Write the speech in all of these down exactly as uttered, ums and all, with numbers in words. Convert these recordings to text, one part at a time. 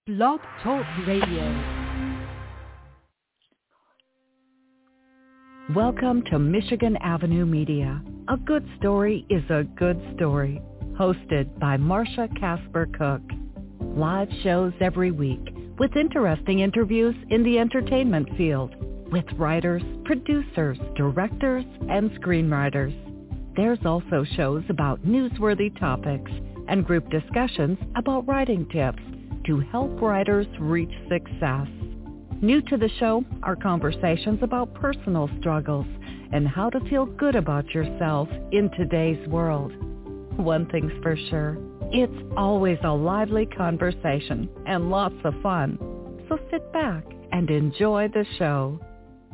Blog Talk Radio. Welcome to Michigan Avenue Media. A good story is a good story. Hosted by Marsha Casper Cook. Live shows every week with interesting interviews in the entertainment field with writers, producers, directors, and screenwriters. There's also shows about newsworthy topics and group discussions about writing tips to help writers reach success. New to the show are conversations about personal struggles and how to feel good about yourself in today's world. One thing's for sure, it's always a lively conversation and lots of fun. So sit back and enjoy the show.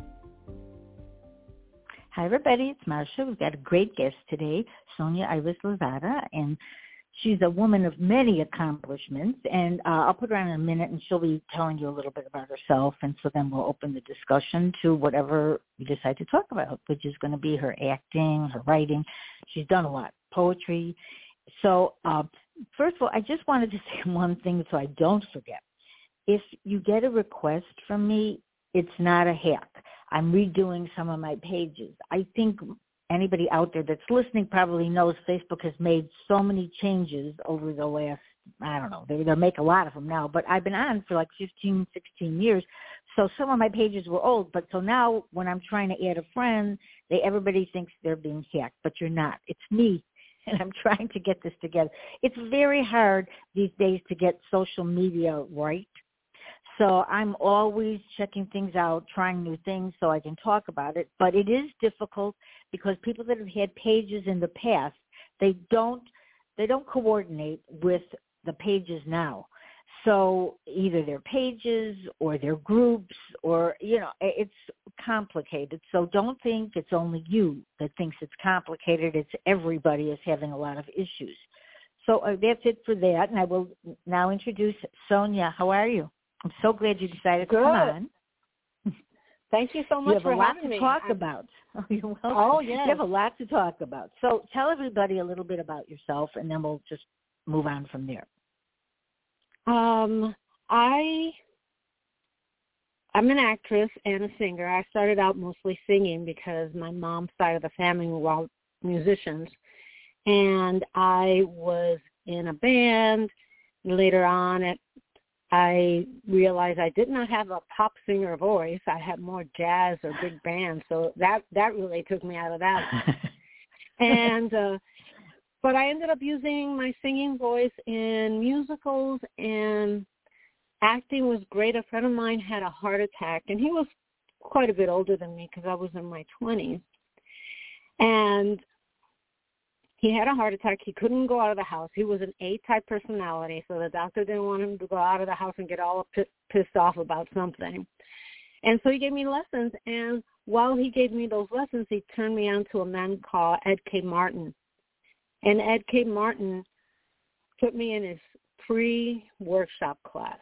Hi, everybody. It's Marsha. We've got a great guest today, Sonia Ives-Lozada, and she's a woman of many accomplishments, and uh, I'll put her on in a minute, and she'll be telling you a little bit about herself, and so then we'll open the discussion to whatever we decide to talk about, which is going to be her acting, her writing. She's done a lot, poetry. So uh, first of all, I just wanted to say one thing so I don't forget. If you get a request from me, it's not a hack. I'm redoing some of my pages. I think anybody out there that's listening probably knows Facebook has made so many changes over the last, I don't know, they, they make a lot of them now, but I've been on for like fifteen, sixteen years. So some of my pages were old, but so now when I'm trying to add a friend, they everybody thinks they're being hacked, but you're not. It's me, and I'm trying to get this together. It's very hard these days to get social media right. So I'm always checking things out, trying new things so I can talk about it. But it is difficult because people that have had pages in the past, they don't they don't coordinate with the pages now. So either their pages or their groups or, you know, it's complicated. So don't think it's only you that thinks it's complicated. It's everybody is having a lot of issues. So uh, that's it for that. And I will now introduce Sonia. How are you? I'm so glad you decided Good. to come on. Thank you so much for having me. You have a lot to me. talk I, about. Oh, you're welcome. Oh, yes. You have a lot to talk about. So tell everybody a little bit about yourself, and then we'll just move on from there. Um, I, I'm an actress and a singer. I started out mostly singing because my mom's side of the family were all musicians. And I was in a band. Later on, at I realized I did not have a pop singer voice. I had more jazz or big band, so that that really took me out of that. and uh, but I ended up using my singing voice in musicals, and acting was great. A friend of mine had a heart attack, and he was quite a bit older than me because I was in my twenties, and he had a heart attack. He couldn't go out of the house. He was an A-type personality, so the doctor didn't want him to go out of the house and get all p- pissed off about something. And so he gave me lessons, and while he gave me those lessons, he turned me on to a man called Ed K. Martin. And Ed K. Martin put me in his pre-workshop class.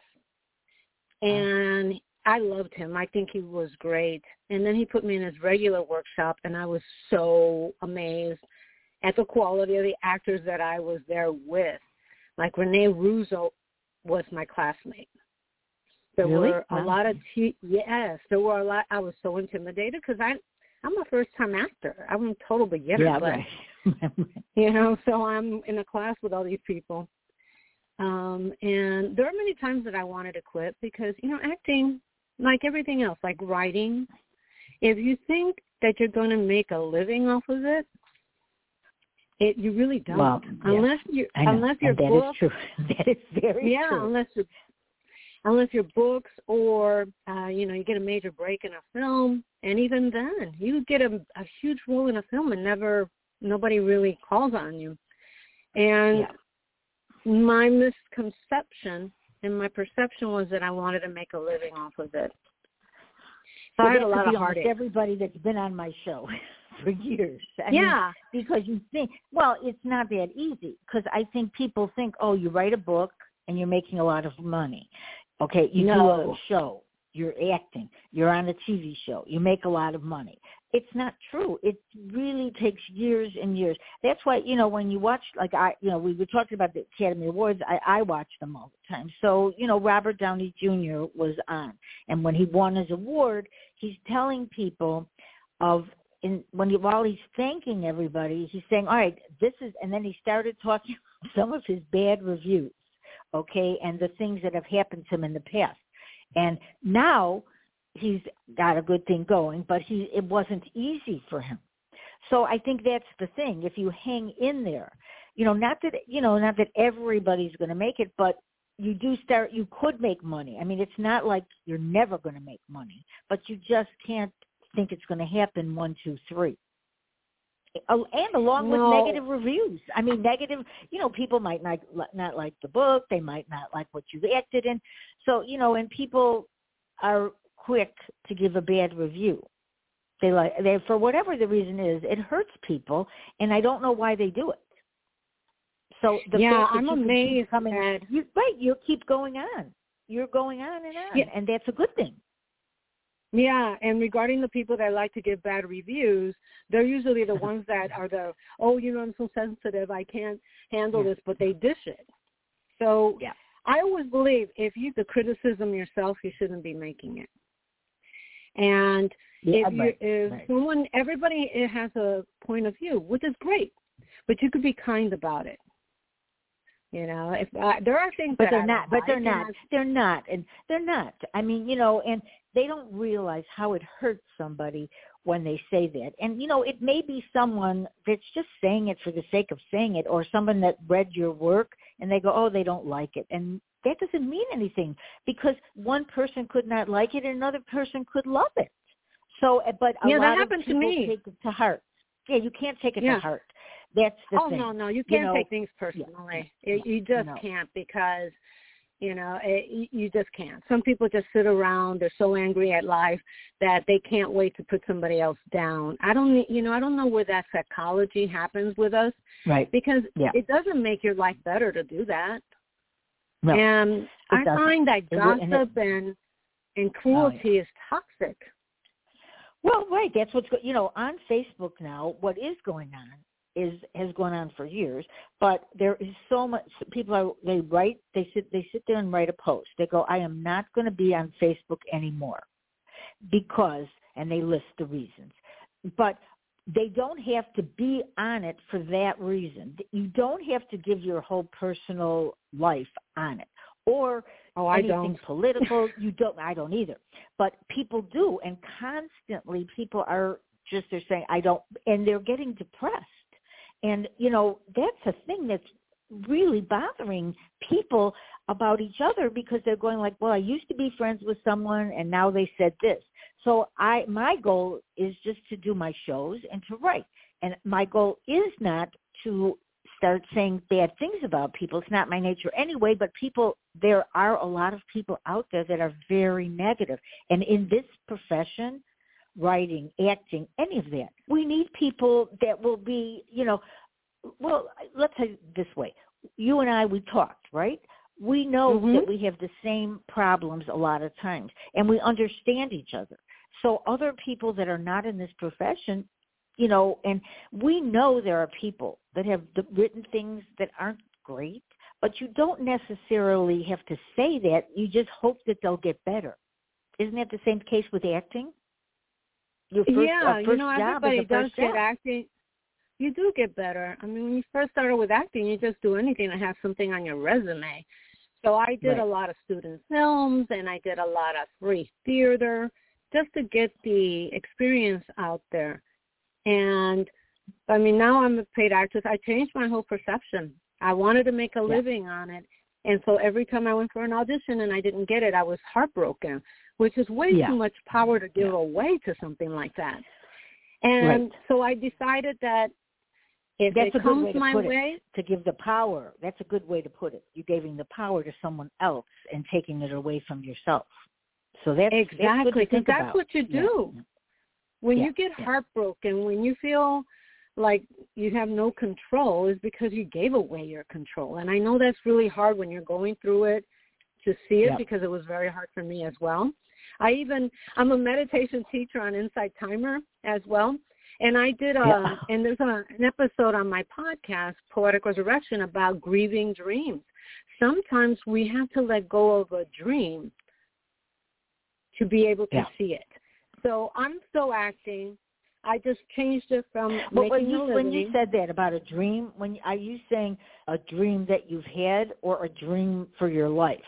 And I loved him. I think he was great. And then he put me in his regular workshop, and I was so amazed at the quality of the actors that I was there with. Like Renee Russo was my classmate. There really? were a wow. lot of, te- yes, there were a lot. I was so intimidated because I, I'm a first-time actor. I'm a total beginner. Yeah, but, right. you know, so I'm in a class with all these people. Um, and there are many times that I wanted to quit because, you know, acting, like everything else, like writing, if you think that you're going to make a living off of it, It you really don't well, unless yeah, you I know. unless your and that book is true. That is very yeah true. unless your unless your books or uh, you know you get a major break in a film, and even then you get a, a huge role in a film and never nobody really calls on you. And yeah. my misconception and my perception was that I wanted to make a living off of it. So well, I had that a lot could of be heartache. almost everybody that's been on my show for years. I yeah. mean, because you think, well, it's not that easy because I think people think, oh, you write a book and you're making a lot of money. Okay, you no. do a show, you're acting, you're on a T V show, you make a lot of money. it's not true. It really takes years and years. That's why, you know, when you watch, like I, you know, we were talking about the Academy Awards, I, I watch them all the time. So, you know, Robert Downey Junior was on. And when he won his award, he's telling people of, in, when he, while he's thanking everybody, he's saying, all right, this is, and then he started talking about some of his bad reviews, okay, and the things that have happened to him in the past. And now he's got a good thing going, but he it wasn't easy for him. So I think that's the thing. If you hang in there, you know, not that, you know, not that everybody's going to make it, but you do start, you could make money. I mean, it's not like you're never going to make money, but you just can't think it's going to happen one, two, three. And along no. with negative reviews. I mean, negative, you know, people might not, not like the book. They might not like what you acted in. So, you know, and people are quick to give a bad review. They like, they, for whatever the reason is, it hurts people, and I don't know why they do it. So the yeah, fact that I'm you amazed keep coming, that you, right, you keep going on. You're going on and on, yeah. and that's a good thing. Yeah, and regarding the people that like to give bad reviews, they're usually the ones that are the, oh, you know, I'm so sensitive, I can't handle yeah. this, but they dish it. So yeah. I always believe if you the criticism yourself, you shouldn't be making it. And yeah, if you, right, if right. someone, everybody has a point of view, which is great, but you could be kind about it. You know, if uh, there are things but that they're I not, don't but they're like, not, I, they're not, and they're not. I mean, you know, and they don't realize how it hurts somebody when they say that. And, you know, it may be someone that's just saying it for the sake of saying it, or someone that read your work and they go, oh, they don't like it. And that doesn't mean anything, because one person could not like it and another person could love it. So, but a yeah, lot that of happened people to me. take it to heart. Yeah, you can't take it yeah. to heart. That's the oh, thing. no, no, you can't you know, take things personally. Yeah, you, you just no. can't, because, you know, it, you just can't. Some people just sit around. They're so angry at life that they can't wait to put somebody else down. I don't, you know, I don't know where that psychology happens with us. Right. Because yeah. it doesn't make your life better to do that. No, and I doesn't. find that gossip and, it, and, and cruelty oh, yeah. is toxic. Well, right. That's what's go- you know, on Facebook now. What is going on is has gone on for years, but there is so much. People are they write they sit they sit there and write a post. They go, I am not going to be on Facebook anymore because, and they list the reasons, but they don't have to be on it for that reason. You don't have to give your whole personal life on it, or oh, I anything don't. political. You don't. I don't either. But people do, and constantly people are just they're saying I don't, and they're getting depressed. And you know that's a thing that's really bothering people about each other, because they're going like, well, I used to be friends with someone, and now they said this. So I, my goal is just to do my shows and to write. And my goal is not to start saying bad things about people. It's not my nature anyway, but people, there are a lot of people out there that are very negative. And in this profession, writing, acting, any of that, we need people that will be, you know, well, let's say it this way. You and I, we talked, right? We know mm-hmm. that we have the same problems a lot of times, and we understand each other. So other people that are not in this profession, you know, and we know there are people that have written things that aren't great, but you don't necessarily have to say that. You just hope that they'll get better. Isn't that the same case with acting? Your first, yeah, uh, first you know, job everybody is a first does get job. acting. You do get better. I mean, when you first started with acting, you just do anything to have something on your resume. So I did right. a lot of student films, and I did a lot of free theater just to get the experience out there. And, I mean, now I'm a paid actress. I changed my whole perception. I wanted to make a yeah. living on it. And so every time I went for an audition and I didn't get it, I was heartbroken, which is way yeah. too much power to give yeah. away to something like that. And right. so I decided that if That's it a comes good way to my put way, it, to give the power. That's a good way to put it. You're giving the power to someone else and taking it away from yourself. So that's exactly, because that's about. what you do. Yeah. When yeah. you get yeah. heartbroken, when you feel like you have no control, is because you gave away your control. And I know that's really hard when you're going through it to see it, yeah. because it was very hard for me as well. I even, I'm a meditation teacher on Insight Timer as well. And I did, a, Yeah. and there's a, an episode on my podcast, Poetic Resurrection, about grieving dreams. Sometimes we have to let go of a dream to be able to yeah. see it. So I'm still acting. I just changed it from But making when you, a living. when you said that about a dream, when are you saying a dream that you've had or a dream for your life?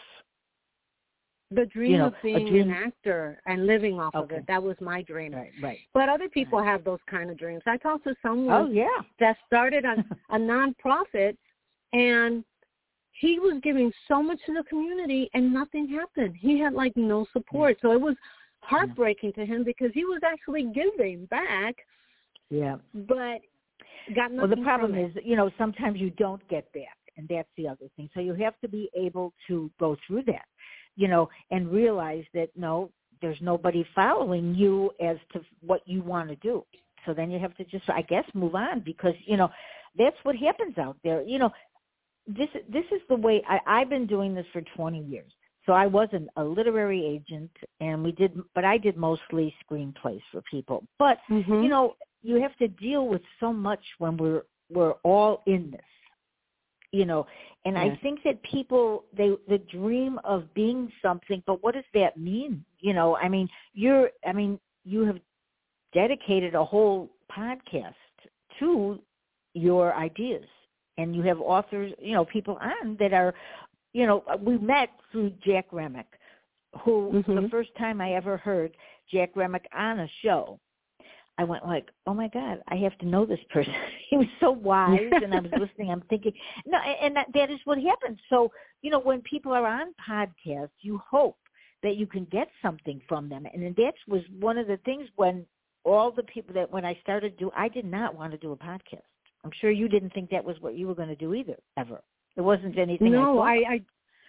The dream you know, of being dream... an actor and living off okay. of it, that was my dream. Right, right. But other people right. have those kind of dreams. I talked to someone oh, yeah. that started a, a nonprofit, and he was giving so much to the community, and nothing happened. He had, like, no support. Yeah. So it was heartbreaking yeah. to him because he was actually giving back, yeah. but got nothing Well, the problem from is, it. you know, sometimes you don't get back, and that's the other thing. So you have to be able to go through that, you know, and realize that, no, there's nobody following you as to what you want to do. So then you have to just, I guess, move on because, you know, that's what happens out there. You know, this this is the way I, I've been doing this for twenty years. So I was an, a literary agent, and we did, but I did mostly screenplays for people. But, Mm-hmm. you know, you have to deal with so much when we're we're all in this. You know, and yes. I think that people, they, the dream of being something, but what does that mean? You know, I mean, you're, I mean, you have dedicated a whole podcast to your ideas, and you have authors, you know, people on that are, you know, we met through Jack Remick, who mm-hmm. the first time I ever heard Jack Remick on a show, I went like, oh, my God, I have to know this person. He was so wise, and I was listening. I'm thinking, no, and that, that is what happens. So, you know, when people are on podcasts, you hope that you can get something from them. And that was one of the things when all the people that when I started do, I did not want to do a podcast. I'm sure you didn't think that was what you were going to do either, ever. It wasn't anything no, I, I, I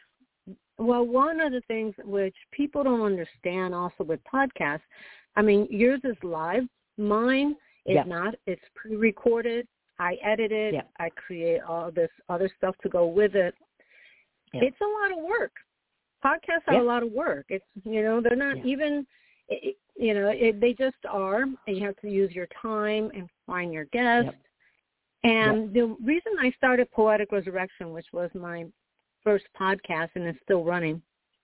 well, one of the things which people don't understand also with podcasts, I mean, yours is live. Mine is yeah. not. It's pre-recorded. I edit it. Yeah. I create all this other stuff to go with it. Yeah. It's a lot of work. Podcasts are yeah. a lot of work. It's, you know, they're not yeah. even, it, you know, it, they just are. And you have to use your time and find your guests. Yep. And yep. the reason I started Poetic Resurrection, which was my first podcast and it's still running,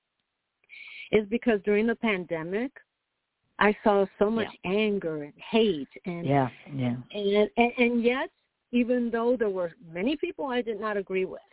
is because during the pandemic, I saw so much yeah. anger and hate, and yeah, yeah, and, and and yet, even though there were many people I did not agree with,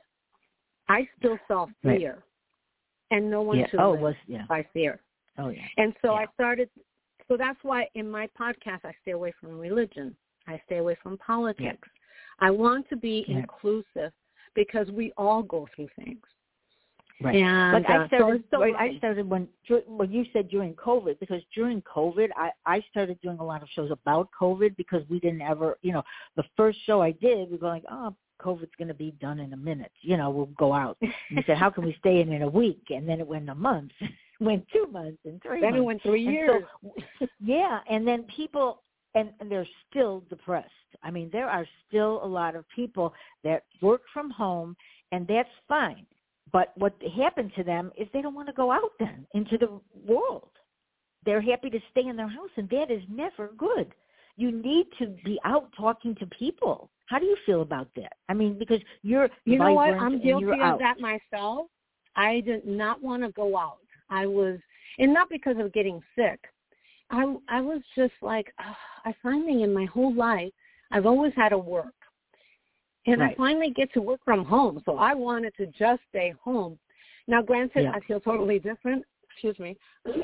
I still saw fear, right. and no one yeah. should oh, live was, yeah. by fear. Oh yeah. And so yeah. I started. So that's why in my podcast I stay away from religion. I stay away from politics. Yeah. I want to be yeah. inclusive because we all go through things. Right. And, like I started, uh, so right, I started when when you said during COVID, because during COVID, I, I started doing a lot of shows about COVID because we didn't ever, you know, the first show I did, we were like, oh, COVID's going to be done in a minute. You know, we'll go out. And you said, how can we stay in in a week? And then it went a month, went two months, and three then months. Then it went three years. So, yeah, and then people, and, and they're still depressed. I mean, there are still a lot of people that work from home, and that's fine. But what happened to them is they don't want to go out then into the world. They're happy to stay in their house, and that is never good. You need to be out talking to people. How do you feel about that? I mean, because you're You know what? vibrant I'm guilty and you're of out. that myself. I did not want to go out. I was, and not because of getting sick. I I was just like, oh, I finally in my whole life, I've always had to work. And right. I finally get to work from home, so I wanted to just stay home. Now, granted, yeah. I feel totally different, excuse me,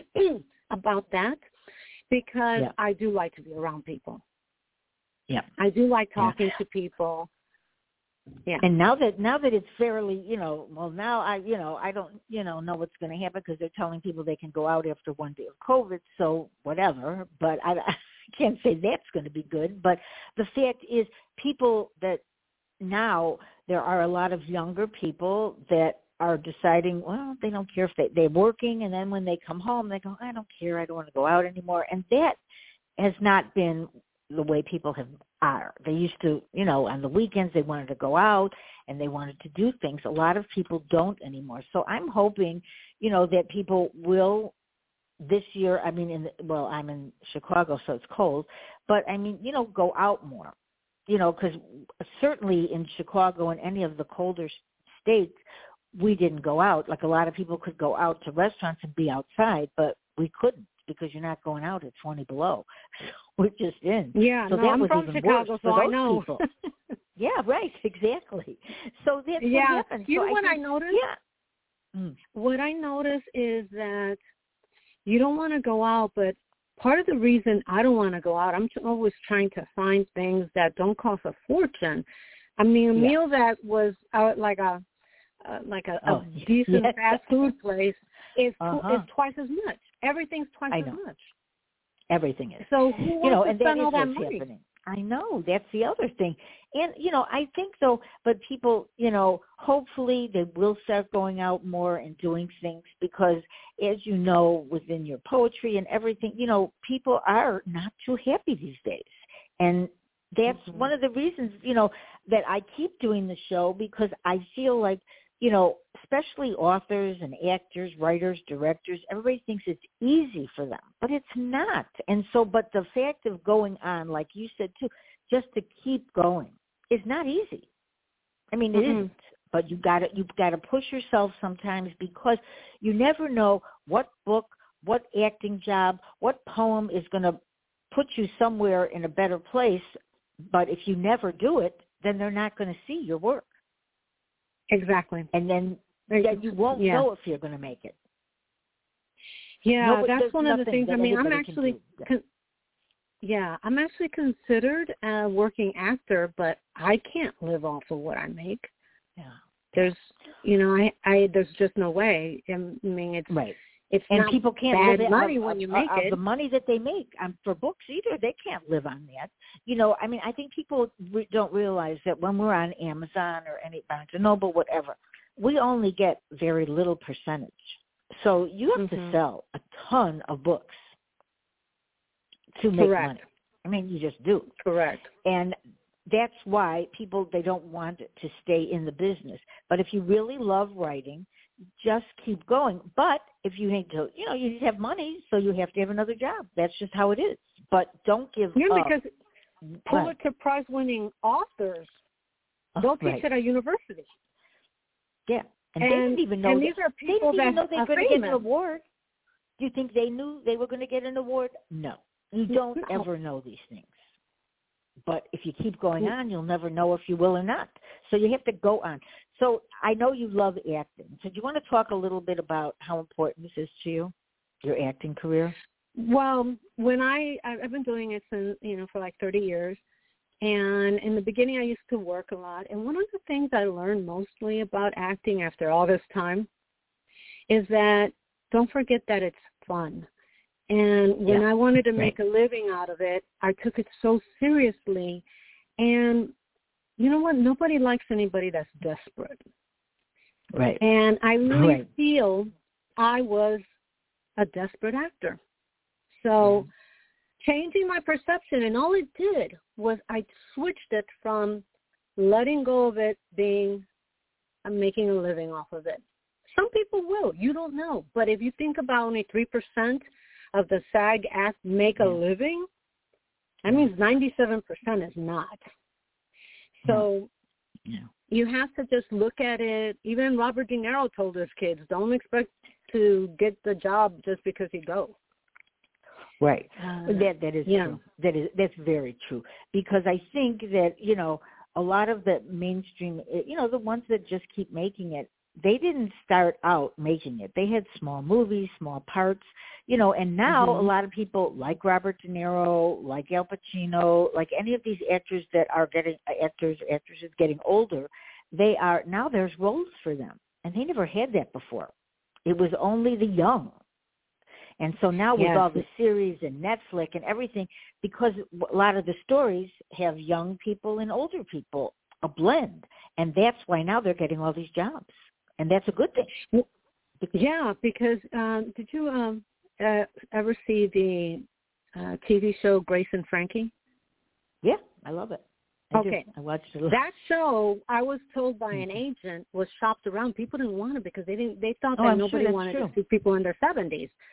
about that because yeah. I do like to be around people. Yeah. I do like talking yeah. to people. Yeah. And now that now that it's fairly, you know, well, now I, you know, I don't, you know, know what's going to happen because they're telling people they can go out after one day of COVID, so whatever. But I, I can't say that's going to be good. But the fact is, people that now there are a lot of younger people that are deciding, well, they don't care if they, they're working, and then when they come home, they go, I don't care, I don't want to go out anymore. And that has not been the way people have are. They used to, you know, on the weekends they wanted to go out and they wanted to do things. A lot of people don't anymore. So I'm hoping, you know, that people will this year, I mean, in the, well, I'm in Chicago, so it's cold, but I mean, you know, go out more, you know, because certainly in Chicago and any of the colder states, we didn't go out. Like a lot of people could go out to restaurants and be outside, but we couldn't because you're not going out at twenty below. We're just in. Yeah, so no, that I'm was from even Chicago, worse so for I those know. people. Yeah, right, exactly. So that's yeah. what happened. You so know I what think, I noticed? Yeah. Mm. What I notice is that you don't want to go out, but part of the reason I don't want to go out, I'm always trying to find things that don't cost a fortune. I mean, a Yeah. meal that was out like a uh, like a, oh, a decent yes. fast food place is uh-huh. is twice as much. Everything's twice I as know. much. Everything is. So who wants you know, to and spend that all is that what's money? happening. I know. That's the other thing. And, you know, I think though, but people, you know, hopefully they will start going out more and doing things because, as you know, within your poetry and everything, you know, people are not too happy these days. And that's mm-hmm. one of the reasons, you know, that I keep doing the show because I feel like, you know, especially authors and actors, writers, directors, everybody thinks it's easy for them, but it's not. And so, but the fact of going on, like you said too, just to keep going is not easy. I mean, it mm-hmm. isn't, but you got to, you've got to push yourself sometimes because you never know what book, what acting job, what poem is going to put you somewhere in a better place. But if you never do it, then they're not going to see your work. Exactly. And then, then you won't yeah. know if you're going to make it. Yeah, Nobody, that's one of the things. I mean, I'm actually, yeah. con- yeah, I'm actually considered a working actor, but I can't live off of what I make. Yeah. There's, you know, I, I there's just no way. I mean, it's right. It's and not people can't bad live money of, when you of, make of it. The money that they make um, for books either, they can't live on that. You know, I mean, I think people re- don't realize that when we're on Amazon or any Barnes and Noble, whatever, we only get very little percentage. So you have mm-hmm. to sell a ton of books to make Correct. money. I mean, you just do. Correct. And that's why people, they don't want to stay in the business. But if you really love writing, just keep going. But if you need to, you know, you need to have money, so you have to have another job. That's just how it is. But don't give yeah, up. because Pulitzer Prize-winning authors don't right. teach at a university. Yeah, and, and they didn't even know. And that, these are they people didn't even that know they were going to get an award. Do you think they knew they were going to get an award? No, you don't no. ever know these things. But if you keep going on, you'll never know if you will or not. So you have to go on. So I know you love acting. So do you want to talk a little bit about how important this is to you, your acting career? Well, when I, I've been doing it since, you know, for like thirty years. And in the beginning, I used to work a lot. And one of the things I learned mostly about acting after all this time is that don't forget that it's fun. And when yeah. I wanted to right. make a living out of it, I took it so seriously. And you know what? Nobody likes anybody that's desperate. Right. And I really right. feel I was a desperate actor. So yeah. changing my perception, and all it did was I switched it from letting go of it being, I'm making a living off of it. Some people will. You don't know. But if you think about only three percent of the SAG act make a yeah. living, that means ninety-seven percent is not. So yeah. you have to just look at it. Even Robert De Niro told his kids, don't expect to get the job just because you go. Right. Uh, that that is yeah. true. That is that's very true. Because I think that, you know, a lot of the mainstream, you know, the ones that just keep making it, they didn't start out making it. They had small movies, small parts, you know, and now mm-hmm. a lot of people like Robert De Niro, like Al Pacino, like any of these actors that are getting, actors or actresses getting older, they are, now there's roles for them. And they never had that before. It was only the young. And so now with yes. all the series and Netflix and everything, because a lot of the stories have young people and older people, a blend. And that's why now they're getting all these jobs. And that's a good thing. Yeah, because um, did you um, uh, ever see the uh, T V show Grace and Frankie? Yeah, I love it. I okay. do. I watched it. That show, I was told by mm-hmm. an agent, was shopped around. People didn't want it because they didn't. They thought oh, that I'm nobody sure wanted true. to see people in their seventies.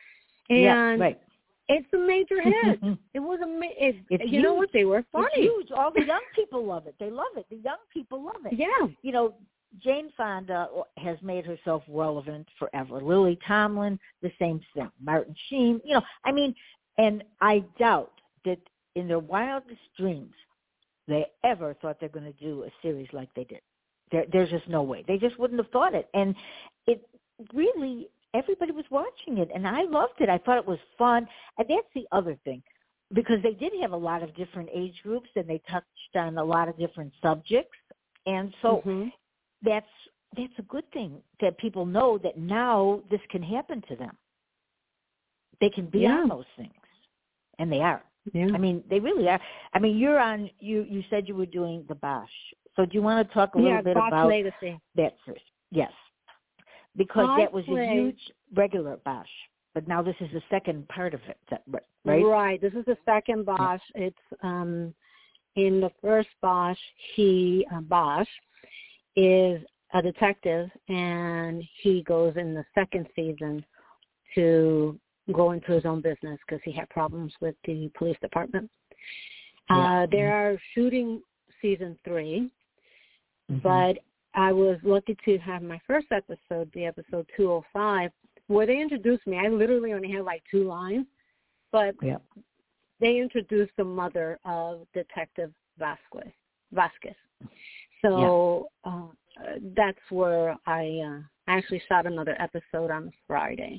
And yeah, right. It's a major hit. It was a ma- it, It's you huge. know what? They were funny. It's huge. All the young people love it. They love it. The young people love it. Yeah. You know, Jane Fonda has made herself relevant forever. Lily Tomlin, the same thing. Martin Sheen, you know, I mean, and I doubt that in their wildest dreams they ever thought they're going to do a series like they did. There, there's just no way. They just wouldn't have thought it. And it really, everybody was watching it, and I loved it. I thought it was fun. And that's the other thing, because they did have a lot of different age groups, and they touched on a lot of different subjects. And so mm-hmm. that's that's a good thing, that people know that now this can happen to them. They can be yeah. on those things, and they are. Yeah. I mean, they really are. I mean, you're on. You you said you were doing the Bosch. So do you want to talk a little yeah, bit Bosch about Legacy. that first? Yes, because I that was play, a huge regular Bosch, but now this is the second part of it, right? Right. This is the second Bosch. Yeah. It's um, in the first Bosch. He uh, Bosch is a detective, and he goes in the second season to go into his own business because he had problems with the police department. Yeah. Uh, they are shooting season three, mm-hmm. but I was lucky to have my first episode, the episode two oh five, where they introduced me. I literally only had like two lines, but yeah. they introduced the mother of Detective Vasquez. Vasquez. So yeah. uh, that's where I uh, actually shot another episode on Friday.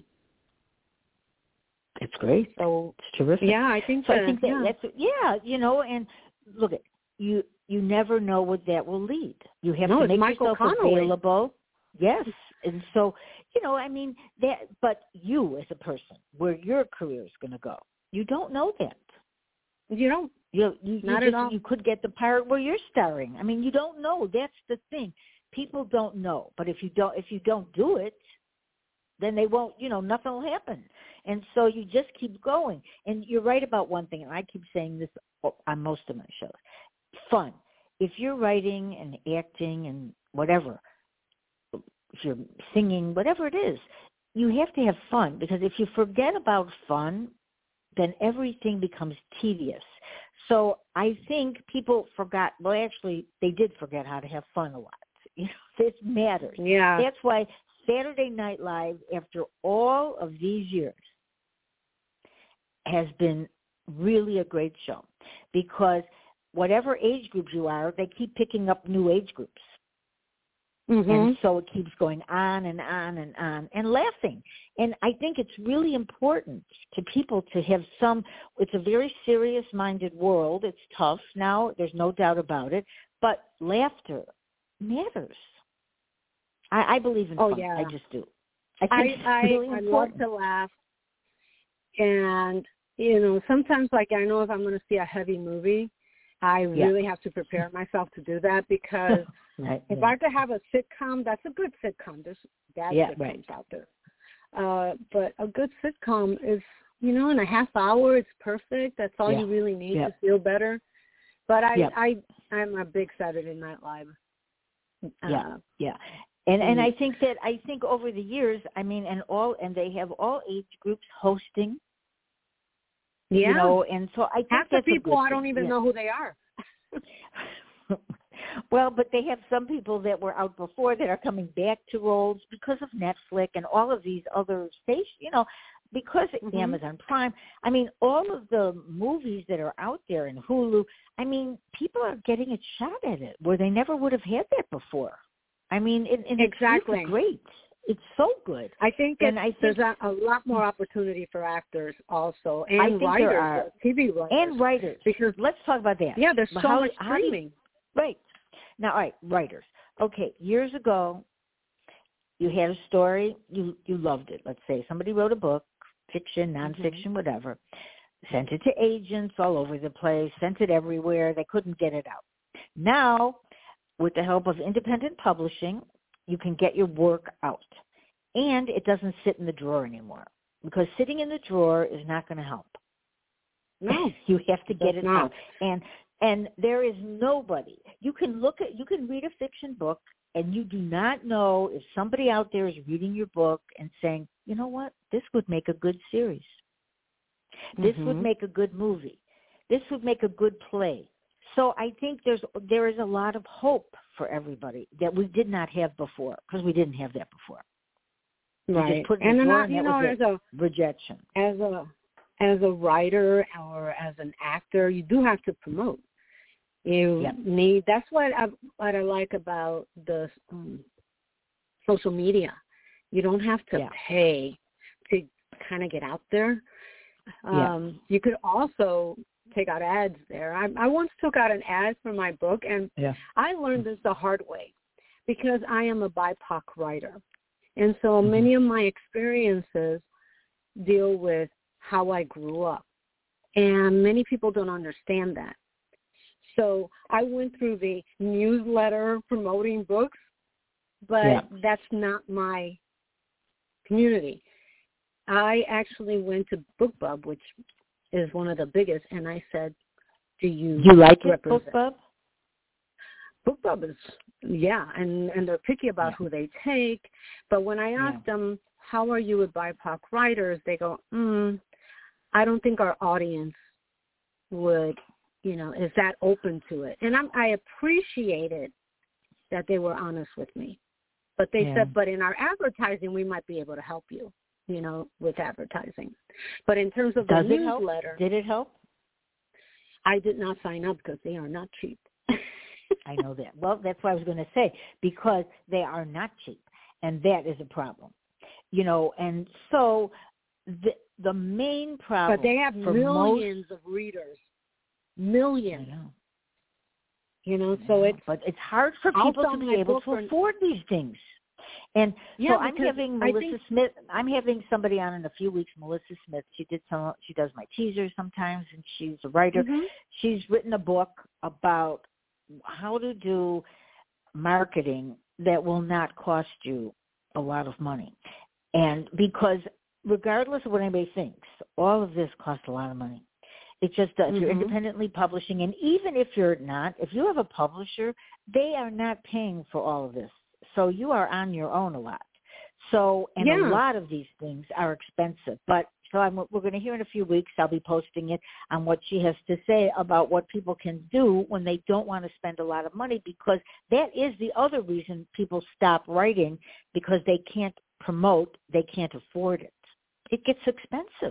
It's great. So it's terrific. Yeah, I think so. That, I think that yeah. that's yeah, you know. And look, at you. You never know what that will lead. You have no, to make Michael yourself Connelly. available. Yes, and so you know. I mean that. But you, as a person, where your career is going to go, you don't know that. You don't. You you, Not you, at just, all. you could get the part where you're starring. I mean, you don't know. That's the thing. People don't know. But if you don't, if you don't do it, then they won't. You know, nothing will happen. And so you just keep going. And you're right about one thing, and I keep saying this on most of my shows. Fun. If you're writing and acting and whatever, if you're singing, whatever it is, you have to have fun, because if you forget about fun, then everything becomes tedious. So I think people forgot, well, actually, they did forget how to have fun a lot. You know, this matters. Yeah. That's why Saturday Night Live, after all of these years, has been really a great show, because whatever age group you are, they keep picking up new age groups. Mm-hmm. And so it keeps going on and on and on and laughing. And I think it's really important to people to have some, it's a very serious-minded world. It's tough now. There's no doubt about it. But laughter matters. I, I believe in oh, fun. Yeah. I just do. I think I, it's really I, I important. love to laugh. And, you know, sometimes, like, I know if I'm going to see a heavy movie, I Yeah. really have to prepare myself to do that, because right, if yeah. I could have a sitcom, that's a good sitcom. There's bad Yeah, sitcoms right. out there. Uh, but a good sitcom is, you know, in a half hour, it's perfect. That's all Yeah. you really need Yeah. to feel better. But I, Yeah. I, I'm a big Saturday Night Live. Uh, Yeah, yeah. And and I think that I think over the years, I mean, and all and they have all age groups hosting. Yeah. You know, and so I think half the that's a people good I don't thing. even yeah. know who they are. Well, but they have some people that were out before that are coming back to roles because of Netflix and all of these other stations, you know, because of Mm-hmm. Amazon Prime. I mean, all of the movies that are out there in Hulu, I mean, people are getting a shot at it where they never would have had that before. I mean, it, and Exactly. it's really great. It's so good. I think, and it, I think there's a, a lot more opportunity for actors also, and I think writers, there are. T V writers. And writers. Because, let's talk about that. yeah, there's so how, much how do you- streaming. Right. Now, all right, writers. Okay, years ago, you had a story, you you loved it. Let's say somebody wrote a book, fiction, nonfiction, Mm-hmm. whatever, sent it to agents all over the place, sent it everywhere. They couldn't get it out. Now, with the help of independent publishing, you can get your work out. And it doesn't sit in the drawer anymore, because sitting in the drawer is not going to help. No. You have to get That's it not. out. And and there is nobody. You can look at you can read a fiction book, and you do not know if somebody out there is reading your book and saying, "You know what? This would make a good series." This mm-hmm. would make a good movie. This would make a good play. So I think there's there is a lot of hope for everybody that we did not have before, because we didn't have that before. Right. You just put it and in the not, drawer and you that know, was as it. a rejection. As a as a writer or as an actor, you do have to promote. You yep. need. That's what I what I like about the um, social media. You don't have to yeah. pay to kind of get out there. Um, yeah. You could also take out ads there. I, I once took out an ad for my book, and yeah. I learned this the hard way because I am a B I P O C writer. And so mm-hmm. many of my experiences deal with how I grew up. And many people don't understand that. So I went through the newsletter promoting books, but yeah. that's not my community. I actually went to BookBub, which is one of the biggest, and I said, do you You like it, represent? BookBub? BookBub is, yeah, and, and they're picky about yeah. who they take. But when I ask yeah. them, how are you with B I P O C writers, they go, mm, I don't think our audience would, you know, is that open to it. And I'm, I appreciated that they were honest with me. But they yeah. said, but in our advertising, we might be able to help you, you know, with advertising. But in terms of Does the it newsletter. Help? Did it help? I did not sign up because they are not cheap. I know that. Well, that's what I was going to say, because they are not cheap, and that is a problem. You know, and so the the main problem. But they have for millions most, of readers. Millions. I know. You know, I so know. it's. But it's hard for people to be able to for, afford these things. And yeah, so I'm having Melissa think, Smith. I'm having somebody on in a few weeks. Melissa Smith. She did some. She does my teasers sometimes, and she's a writer. Mm-hmm. She's written a book about how to do marketing that will not cost you a lot of money. And because regardless of what anybody thinks, all of this costs a lot of money. It just does. Mm-hmm. If you're independently publishing, and even if you're not, if you have a publisher, they are not paying for all of this. So you are on your own a lot. So, and yeah. a lot of these things are expensive. But so I'm, we're going to hear in a few weeks, I'll be posting it on what she has to say about what people can do when they don't want to spend a lot of money, because that is the other reason people stop writing, because they can't promote, they can't afford it. It gets expensive.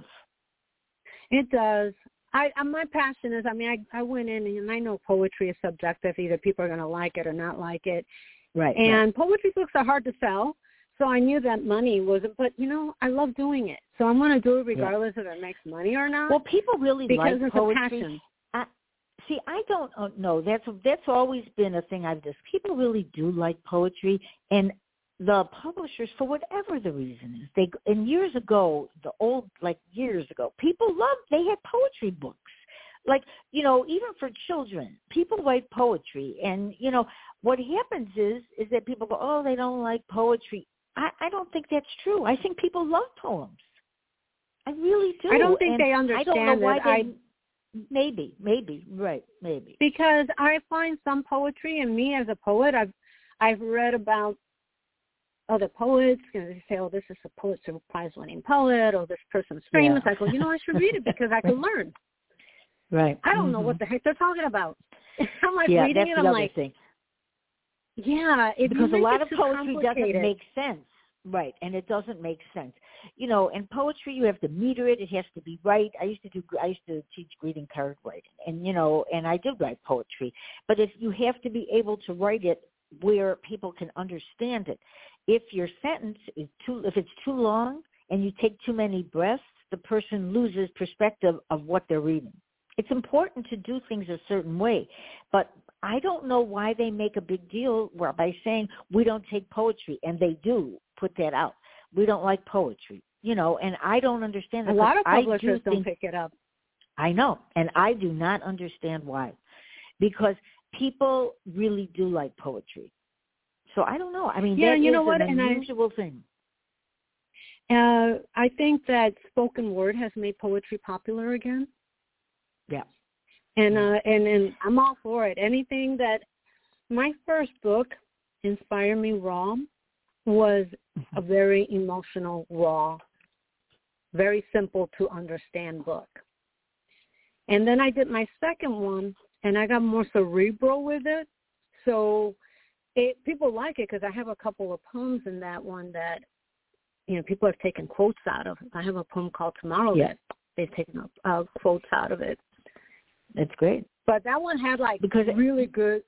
It does. I, I my passion is, I mean, I, I went in and I know poetry is subjective. Either people are going to like it or not like it. Right. And right. poetry books are hard to sell. So I knew that money wasn't, but, you know, I love doing it. So I'm going to do it regardless yeah. if it makes money or not. Well, people really because like it's poetry. A passion. I, see, I don't know. That's that's always been a thing I've discussed. People really do like poetry, and the publishers, for whatever the reason is, they and years ago, the old like years ago, people loved. They had poetry books, like you know, even for children, people write poetry, and you know what happens is is that people go, oh, they don't like poetry. I, I don't think that's true. I think people love poems. I really do. I don't think and they understand I don't know why it. they. I, maybe, maybe, right, maybe. Because I find some poetry, and me as a poet, I've I've read about other poets. You know, they say, oh, this is a Pulitzer Prize-winning poet, or this person's famous. Yeah. I go, you know, I should read it because I can learn. Right. I don't mm-hmm. know what the heck they're talking about. I'm like yeah, reading that's it. the I'm other like, thing. yeah, it, because a lot of too poetry doesn't make sense. Right, and it doesn't make sense. You know, in poetry, you have to meter it. It has to be right. I used to do. I used to teach greeting card writing, and you know, and I did write poetry. But if you have to be able to write it where people can understand it, if your sentence is too, if it's too long and you take too many breaths, the person loses perspective of what they're reading. It's important to do things a certain way, but I don't know why they make a big deal by saying we don't take poetry, and they do put that out. We don't like poetry, you know, and I don't understand that. A lot of publishers do don't think, pick it up. I know, and I do not understand why, because people really do like poetry. So I don't know. I mean, yeah, that you is know what? an And unusual I, thing. Uh, I think that spoken word has made poetry popular again. Yeah. And uh, and and I'm all for it. Anything that my first book, Inspire Me Raw, was a very emotional, raw very simple to understand book. And then I did my second one, and I got more cerebral with it. So it, people like it because I have a couple of poems in that one that, you know, people have taken quotes out of. I have a poem called Tomorrow yeah. that they've taken uh, quotes out of it. That's great. But that one had, like, because really good,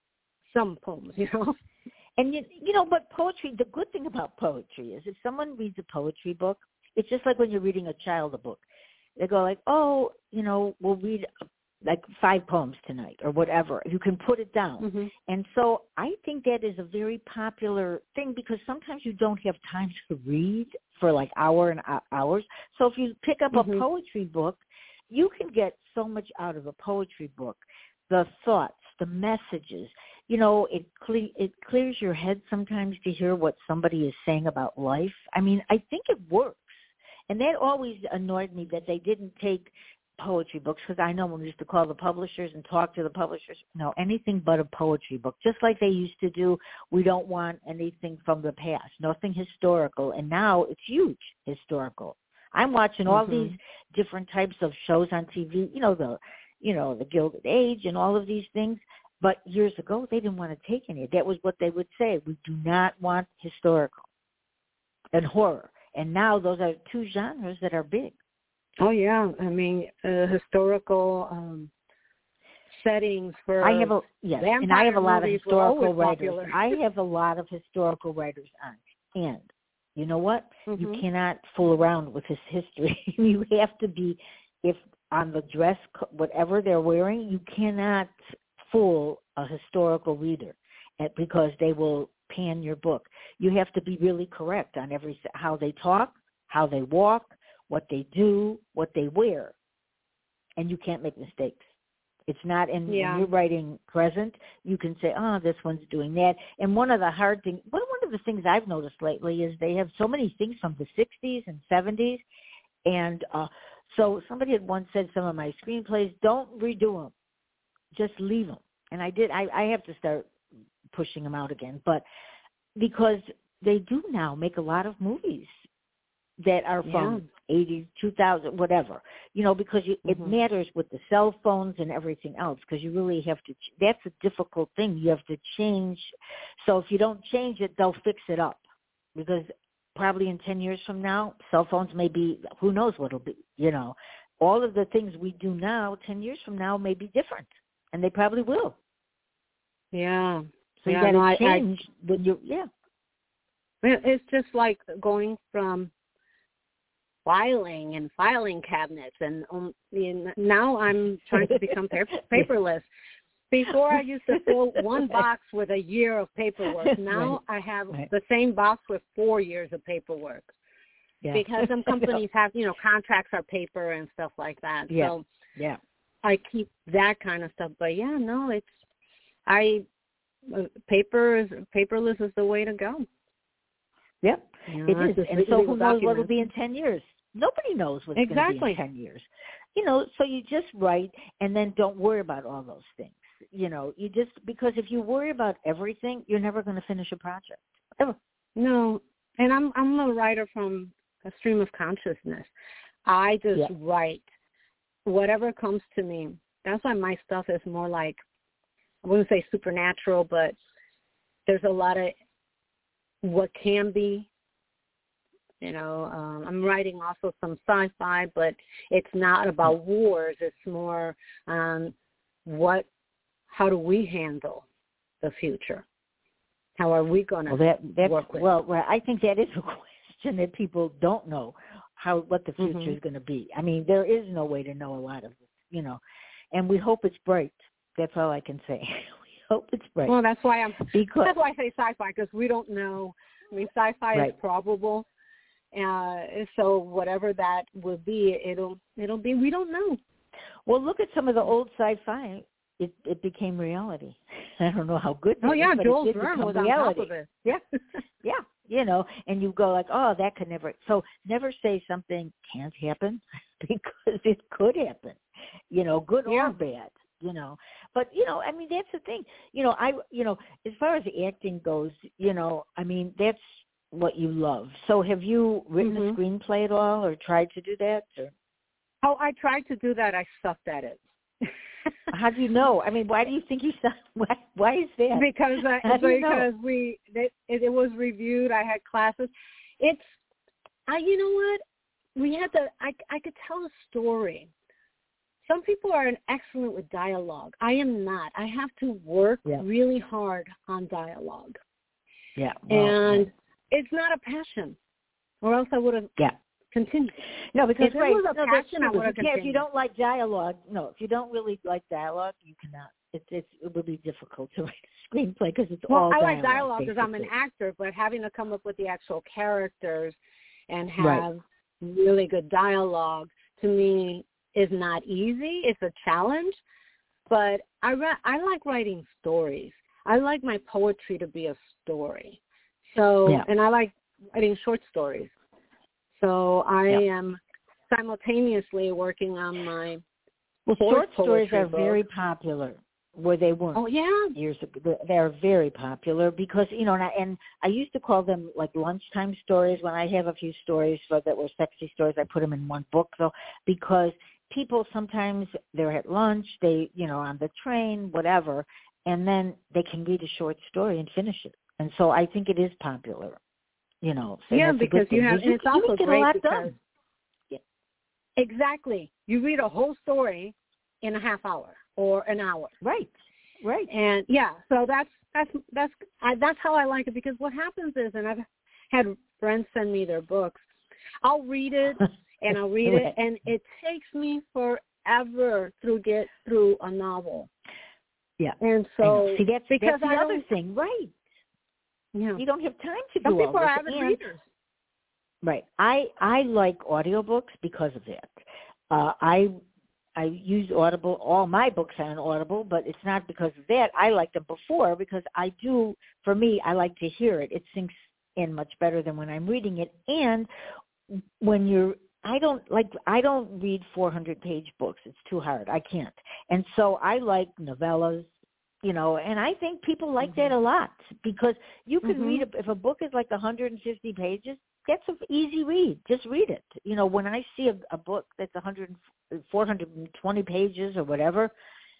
some poems, you know. And, you, you know, but poetry, the good thing about poetry is if someone reads a poetry book, it's just like when you're reading a child a book. They go like, oh, you know, we'll read like five poems tonight or whatever. You can put it down. Mm-hmm. And so I think that is a very popular thing because sometimes you don't have time to read for like hour and hours. So if you pick up mm-hmm. a poetry book, you can get so much out of a poetry book. The thoughts, the messages, you know, it cle- it clears your head sometimes to hear what somebody is saying about life. I mean, I think it works. And that always annoyed me that they didn't take poetry books because I know when we used to call the publishers and talk to the publishers, no, anything but a poetry book. Just like they used to do, we don't want anything from the past, nothing historical. And now it's huge historical. I'm watching all mm-hmm. these different types of shows on T V, you know, the you know, the Gilded Age and all of these things. But years ago, they didn't want to take any. That was what they would say. We do not want historical and horror. And now those are two genres that are big. Oh, yeah. I mean, uh, historical um, settings for I have a yes, and I have a lot of historical writers. Popular. I have a lot of historical writers on. And you know what? Mm-hmm. You cannot fool around with his history. You have to be, if on the dress, whatever they're wearing, you cannot fool a historical reader because they will pan your book. You have to be really correct on every how they talk, how they walk, what they do, what they wear, and you can't make mistakes. It's not in yeah. when you're writing present, you can say, oh, this one's doing that. And one of the hard things, one of the things I've noticed lately is they have so many things from the sixties and seventies, and uh, so somebody had once said some of my screenplays, don't redo them, just leave them. And I did. I, I have to start pushing them out again, but because they do now make a lot of movies that are from yeah. eighty, two thousand, whatever, you know, because you, mm-hmm. it matters with the cell phones and everything else because you really have to, that's a difficult thing. You have to change. So if you don't change it, they'll fix it up because probably in ten years from now, cell phones may be, who knows what it'll be, you know. All of the things we do now, ten years from now, may be different, and they probably will. Yeah. So yeah, you got to no, change I, when you, yeah. It's just like going from filing and filing cabinets, and um, you know, now I'm trying to become paper, paperless. Before I used to fill one box with a year of paperwork. Now right. I have right. the same box with four years of paperwork. Yeah. Because some companies have, you know, contracts are paper and stuff like that. Yeah. So yeah. I keep that kind of stuff. But yeah, no, it's I uh, paper is paperless is the way to go. Yep, you know, it is. And so who knows what it'll be in ten years? Nobody knows what's exactly. going to be in ten years. You know, so you just write and then don't worry about all those things. You know, you just, because if you worry about everything, you're never going to finish a project. Ever. No, and I'm I'm a writer from a stream of consciousness. I just yeah. write whatever comes to me. That's why my stuff is more like, I wouldn't say supernatural, but there's a lot of what can be. You know, um, I'm writing also some sci-fi, but it's not about wars. It's more um, what, how do we handle the future? How are we going to well, that, that's, work with well, it? Well, I think that is a question that people don't know how what the future mm-hmm. is going to be. I mean, there is no way to know a lot of this, you know, and we hope it's bright. That's all I can say. We hope it's bright. Well, that's why I'm. Because, that's why I say sci-fi, because we don't know. I mean, sci-fi right. is probable. Uh, so whatever that will be, it'll it'll be. We don't know. Well, look at some of the old sci-fi. It it became reality. I don't know how good. Oh yeah, is, Jules Verne was reality. on top of it. Yeah, yeah. You know, and you go like, oh, that could never. So never say something can't happen because it could happen. You know, good yeah. or bad. You know, but you know, I mean, that's the thing. You know, I, you know, as far as acting goes, you know, I mean, that's what you love. So have you written Mhm. a screenplay at all or tried to do that? Or? Oh, I tried to do that. I sucked at it. How do you know? I mean, why do you think you sucked? Why, why is that? Because uh, How do you know? because we it, it was reviewed. I had classes. It's I you know what? We had to I I could tell a story. Some people are excellent with dialogue. I am not. I have to work Yeah. really hard on dialogue. Yeah. Well, And yeah. it's not a passion, or else I would have Yeah. continued. No, because if it right, was a no, that's passion, I true. would have If you, can't, if you continued. don't like dialogue, no, if you don't really like dialogue, you cannot. It's it's it would be difficult to write a screenplay because it's Well, all I dialogue. like dialogue because I'm an basically. actor, but having to come up with the actual characters and have Right. really good dialogue to me is not easy. It's a challenge, but I ra- I like writing stories. I like my poetry to be a story. So, Yeah. and I like writing short stories. So I Yeah. am simultaneously working on my Well, fourth short stories poetry are book. very popular. Where they weren't Oh yeah. years ago, they're very popular because you know, and I, and I used to call them like lunchtime stories. When I have a few stories for, that were sexy stories, I put them in one book though, because people sometimes they're at lunch, they you know on the train, whatever, and then they can read a short story and finish it. And so I think it is popular, you know. So Yeah, that's a because good thing. you have, you, and it's you also get great a lot because done. Yeah. exactly you read a whole story in a half hour or an hour. Right. Right. And yeah, so that's that's that's I, that's how I like it because what happens is, and I've had friends send me their books, I'll read it and I'll read Right. it, and it takes me forever to get through a novel. Yeah. And so see that's because that's the I other don't, thing, right? yeah, You don't have time to some do all people this. are avid and, readers. Right. I I like audiobooks because of that. Uh, I I use Audible. All my books are on Audible, but it's not because of that. I liked them before because I do. For me, I like to hear it. It sinks in much better than when I'm reading it. And when you're, I don't like. I don't read four hundred page books. It's too hard. I can't. And so I like novellas. You know, and I think people like Mm-hmm. that a lot because you can Mm-hmm. read a, if a book is like one hundred fifty pages, that's an easy read. Just read it. You know, when I see a, a book that's one hundred, four hundred twenty pages or whatever,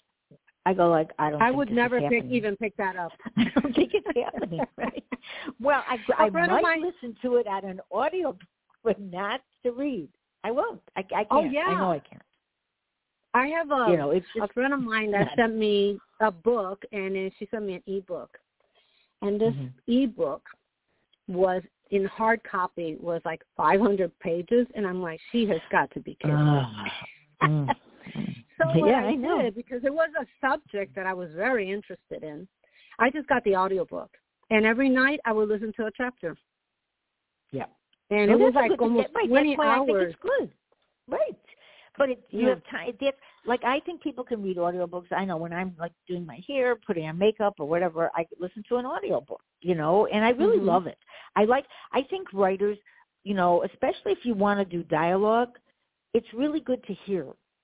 I go like, I don't. I think would this never is pick, happening. even pick that up. I don't think it's happening, right? Well, I, I friend of might mine- listen to it on an audio, book, but not to read. I won't. I, I can't. Oh, yeah. I know I can't. I have a You know, it's a just friend of mine that not- sent me a book, and then she sent me an ebook, and this Mhm. ebook was in hard copy was like five hundred pages, and I'm like, she has got to be kidding. Uh, mm. So what yeah, I, I know. did, because it was a subject that I was very interested in, I just got the audiobook, and every night I would listen to a chapter, Yeah. and Well, it was that's a like good- almost right, twenty that's why I think hours. it's good. Right. But it, you Yeah. have time. That's like I think people can read audiobooks. I know when I'm like doing my hair, putting on makeup or whatever, I listen to an audiobook, you know, and I really Mhm. love it. I like. I think writers, you know, especially if you want to do dialogue, it's really good to hear,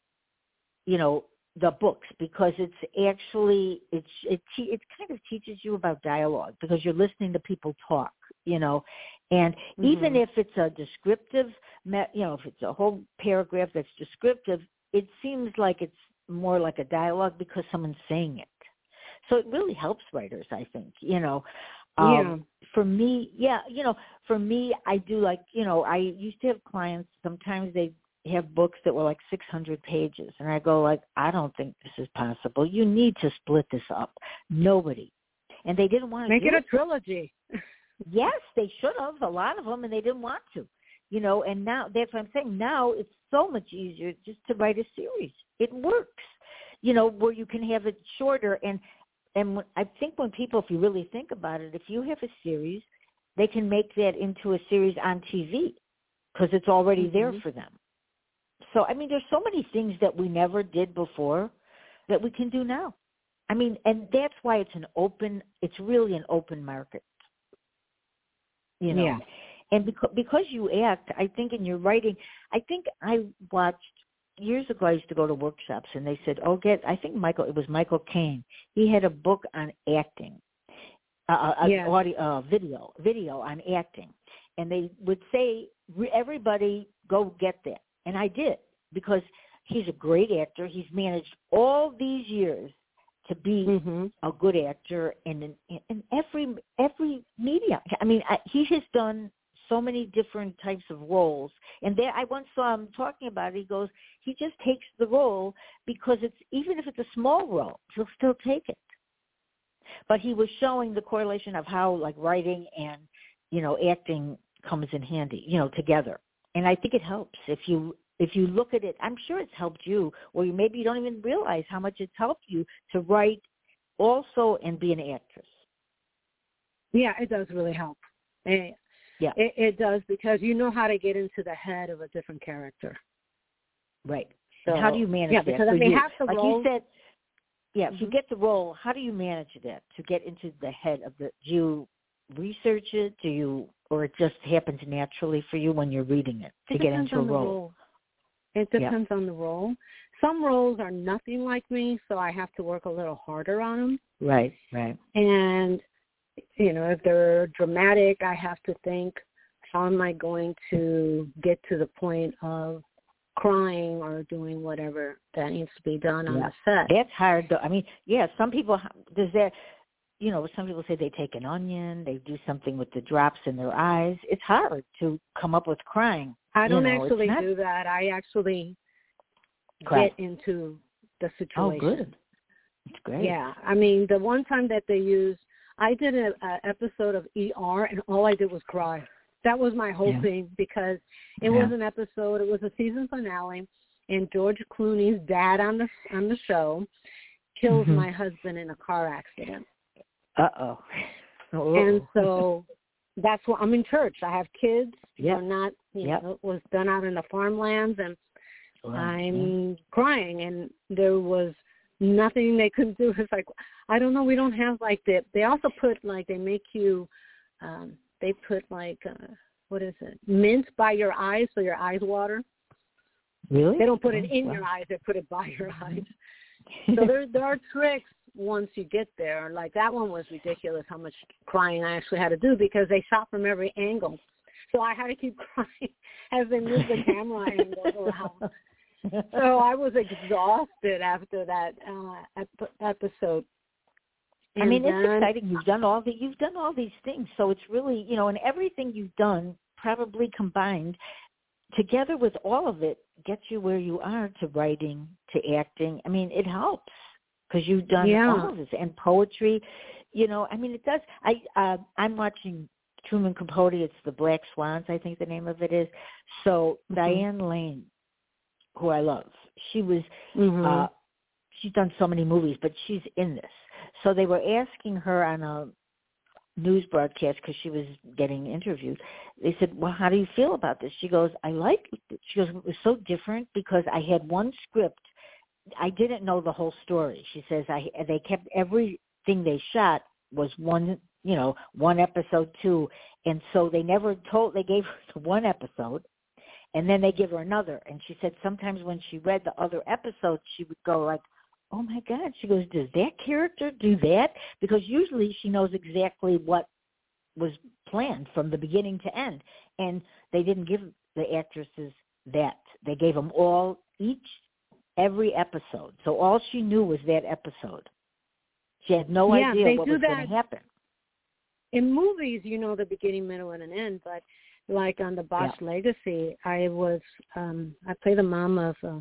you know, the books because it's actually it's it te- it kind of teaches you about dialogue because you're listening to people talk, you know, and Mhm. even if it's a descriptive, me- you know, if it's a whole paragraph that's descriptive, it seems like it's more like a dialogue because someone's saying it. So it really helps writers, I think, you know. Um, Yeah. For me, yeah, you know, for me, I do like, you know, I used to have clients, sometimes they have books that were like six hundred pages. And I go like, I don't think this is possible. You need to split this up. Nobody. And they didn't want to Make do it a it. trilogy. Yes, they should have, a lot of them, and they didn't want to. You know, and now, that's what I'm saying. Now it's so much easier just to write a series. It works, you know, where you can have it shorter. And, and when, I think when people, if you really think about it, if you have a series, they can make that into a series on T V because it's already Mhm. there for them. So, I mean, there's so many things that we never did before that we can do now. I mean, and that's why it's an open, it's really an open market, you know. Yeah. And because, because you act, I think in your writing, I think I watched, years ago I used to go to workshops and they said, oh, get, I think Michael, it was Michael Caine. He had a book on acting. uh, uh, yes. audio, uh, video, video on acting, and they would say, everybody go get that, and I did, because he's a great actor. He's managed all these years to be mm-hmm. a good actor in, in, in every every media. I mean, I, he has done so many different types of roles. And there, I once saw him talking about it. He goes, he just takes the role because it's, even if it's a small role, he'll still take it. But he was showing the correlation of how, like, writing and, you know, acting comes in handy, you know, together. And I think it helps if you if you look at it. I'm sure it's helped you, or you, maybe you don't even realize how much it's helped you to write also and be an actress. Yeah, it does really help. And yeah, it, it does, because you know how to get into the head of a different character. Right. So and how do you manage yeah, that? because So I mean, you, half the like roles, you said, yeah, if mm-hmm. you get the role, how do you manage that to get into the head of the? Do you research it? Do you, or it just happens naturally for you when you're reading it to it get into a on the role? role? It depends yeah. on the role. Some roles are nothing like me, so I have to work a little harder on them. Right, right. And, you know, if they're dramatic, I have to think, how am I going to get to the point of crying or doing whatever that needs to be done on yeah. the set. That's hard, though. I mean, yeah, some people, does that, you know, some people say they take an onion, they do something with the drops in their eyes. It's hard to come up with crying. I don't you know, actually not... do that. I actually Cry. get into the situation. Oh, good. It's great. Yeah. I mean, the one time that they used, I did an episode of E R, and all I did was cry. That was my whole yeah. thing, because it yeah. was an episode, it was a season finale, and George Clooney's dad on the on the show kills mm-hmm. my husband in a car accident. Uh-oh. Uh-oh. And so that's what, I'm in church. I have kids. Yep. We're not, you yep. know, it was done out in the farmlands, and wow. I'm yeah. crying, and there was nothing they could do. It's like, I don't know, we don't have like that. They also put, like, they make you, um, they put like, uh, what is it, mint by your eyes so your eyes water. Really? They don't put it oh, in wow. your eyes, they put it by your eyes. So there, there are tricks once you get there. Like, that one was ridiculous, how much crying I actually had to do, because they shot from every angle. So I had to keep crying as they moved the camera angles around. So I was exhausted after that uh, ep- episode. And I mean, then, it's exciting. You've done all the, you've done all these things. So it's really, you know, and everything you've done probably combined together with all of it gets you where you are, to writing, to acting. I mean, it helps because you've done yeah. all of this, and poetry. You know, I mean, it does. I uh, I'm watching Truman Capote. It's The Black Swans, I think the name of it is. So mm-hmm. Diane Lane, who I love, she was. Mm-hmm. Uh, she's done so many movies, but she's in this. So they were asking her on a news broadcast, because she was getting interviewed. They said, well, how do you feel about this? She goes, I like it. She goes, it was so different because I had one script. I didn't know the whole story. She says, I they kept everything they shot was one, you know, one episode two. And so they never told, they gave her one episode, and then they give her another. And she said sometimes when she read the other episodes, she would go like, oh, my God. She goes, does that character do that? Because usually she knows exactly what was planned from the beginning to end. And they didn't give the actresses that. They gave them all, each, every episode. So all she knew was that episode. She had no yeah, idea what was that. going to happen. In movies, you know the beginning, middle, and an end. But like on the Bosch yeah. Legacy, I was, um, I play the mom of uh,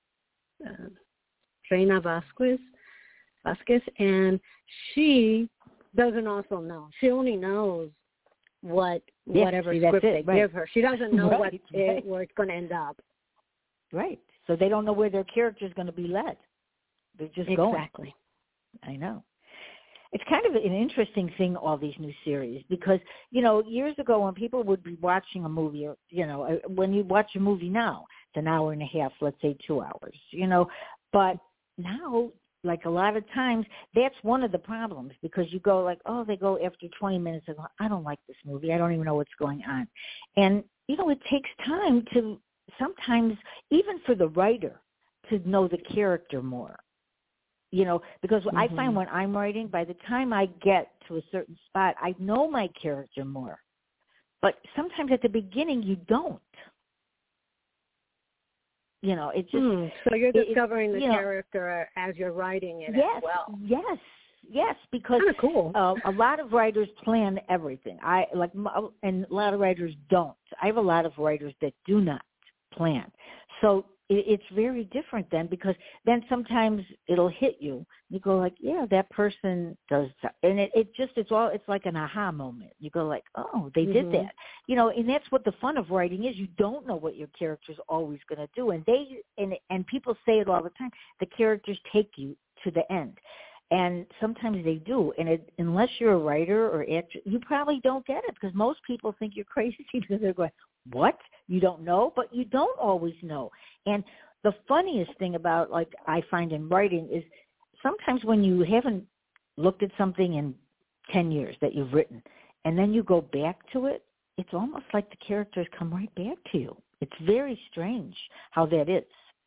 uh, Reina Vasquez, Vasquez, and she doesn't also know. She only knows what yeah, whatever see, script it, they right. give her. She doesn't know right, what right. it, where it's going to end up. Right. So they don't know where their character is going to be led. They're just exactly. going. Exactly. I know. It's kind of an interesting thing, all these new series, because, you know, years ago when people would be watching a movie, or, you know, when you watch a movie now, it's an hour and a half, let's say two hours, you know, but now, like a lot of times, that's one of the problems, because you go like, oh, they go after twenty minutes and go, I don't like this movie. I don't even know what's going on. And, you know, it takes time to sometimes, even for the writer, to know the character more. You know, because mm-hmm. I find when I'm writing, by the time I get to a certain spot, I know my character more. But sometimes at the beginning, you don't. You know, it's just... Mm, so you're discovering it, the you know, character as you're writing it yes, as well. Yes, yes, because kind of cool. uh, a lot of writers plan everything. I like, and a lot of writers don't. I have a lot of writers that do not plan. So it's very different then, because then sometimes it'll hit you. You go like, yeah, that person does that. And it, it just, it's all, it's like an aha moment. You go like, oh, they mm-hmm. did that. You know, and that's what the fun of writing is. You don't know what your character's always going to do. And they, and, and people say it all the time, the characters take you to the end. And sometimes they do. And it, unless you're a writer or actor, you probably don't get it, because most people think you're crazy because they're going, what? You don't know? But you don't always know. And the funniest thing about, like, I find in writing is sometimes when you haven't looked at something in ten years that you've written, and then you go back to it, it's almost like the characters come right back to you. It's very strange how that is.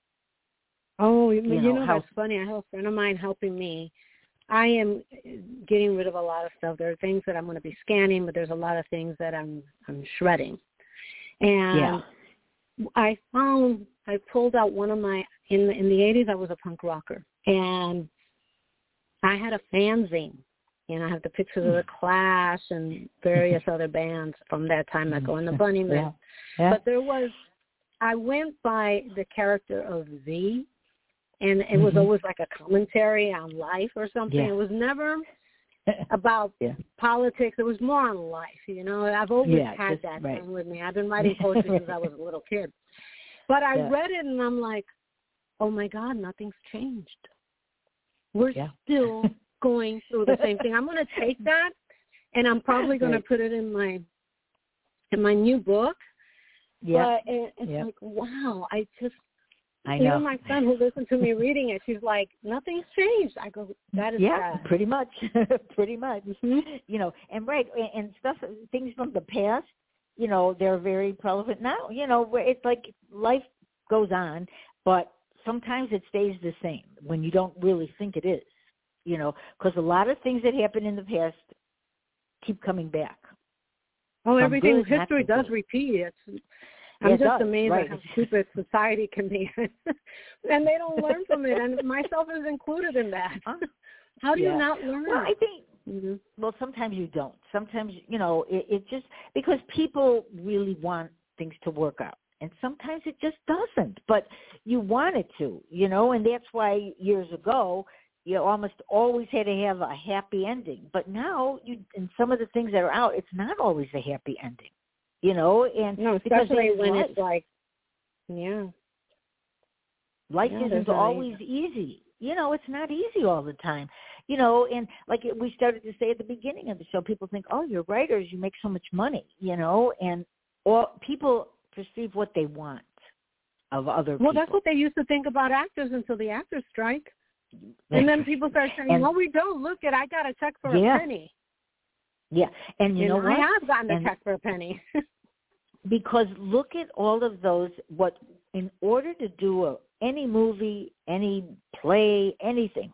Oh, you, you you know, know how, that's funny. I have a friend of mine helping me. I am getting rid of a lot of stuff. There are things that I'm going to be scanning, but there's a lot of things that I'm I'm shredding. And yeah. I found, I pulled out one of my, in the, in the eighties, I was a punk rocker. And I had a fanzine. And I have the pictures of the Clash and various other bands from that time that go in the Bunnymen. Yeah. Yeah. But there was, I went by the character of Z, and it was mm-hmm. always like a commentary on life or something. Yeah. It was never about yeah. politics. It was more on life, you know. I've always yeah, had just, that right. thing with me. I've been writing poetry since I was a little kid. But I yeah. read it, and I'm like, oh, my God, nothing's changed. We're yeah. still going through the same thing. I'm going to take that, and I'm probably going right. to put it in my in my new book. Yeah. But it, it's yeah. like, wow, I just, I know. even my friend who listened to me reading it, she's like, nothing's changed. I go, that is yeah, sad. pretty much, pretty much. Mm-hmm. You know, and right, and stuff, things from the past, you know, they're very relevant now. You know, where it's like life goes on, but sometimes it stays the same when you don't really think it is. You know, because a lot of things that happen in the past keep coming back. Oh, Some everything, good, history does good. repeat. It's, I'm yeah, just does, amazed right. at how stupid society can be. And they don't learn from it, and myself is included in that. How do yeah. you not learn? Well, I think, mm-hmm. well, sometimes you don't. Sometimes, you know, it, it just, because people really want things to work out. And sometimes it just doesn't. But you want it to, you know, and that's why years ago, you almost always had to have a happy ending. But now, you, in some of the things that are out, it's not always a happy ending, you know. And no, especially when life. it's like, yeah. Life yeah, isn't always easy. easy. You know, it's not easy all the time. You know, and like we started to say at the beginning of the show, people think, oh, you're writers, you make so much money, you know, and all, people perceive what they want of other people. Well, that's what they used to think about actors until the actors strike. And then people start saying, and, well, we don't. Look at, I got a check for yeah. a penny. Yeah. And you and know what? I have gotten a and check for a penny. Because look at all of those, what, in order to do a, any movie, any play, anything,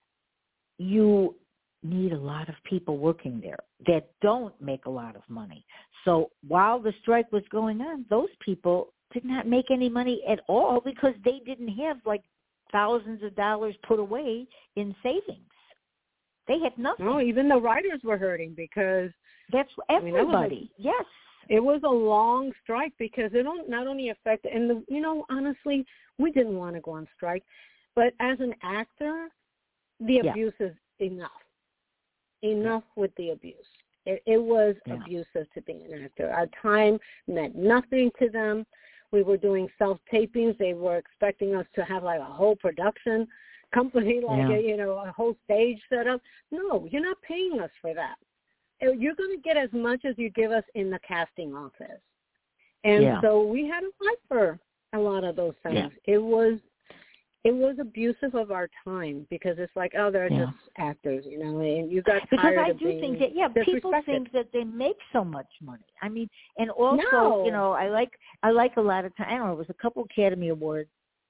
you need a lot of people working there that don't make a lot of money. So while the strike was going on, those people did not make any money at all because they didn't have like thousands of dollars put away in savings. They had nothing. No, even the writers were hurting because that's everybody. I mean, that yes, it was a long strike because it don't not only affect and the you know honestly we didn't want to go on strike, but as an actor, the yeah. abuse is enough. Enough yeah. with the abuse. It, it was yeah. abusive to be an actor. Our time meant nothing to them. We were doing self-tapings. They were expecting us to have like a whole production company, like, yeah. a, you know, a whole stage set up. No, you're not paying us for that. You're going to get as much as you give us in the casting office. And yeah. so we had to fight for a lot of those things. Yeah. It was it was abusive of our time because it's like, oh, they're yeah. just actors, you know, and you got tired because I of do being think that yeah, people think that they make so much money. I mean, and also no. you know, I like I like a lot of time. I don't know. It was a couple Academy Awards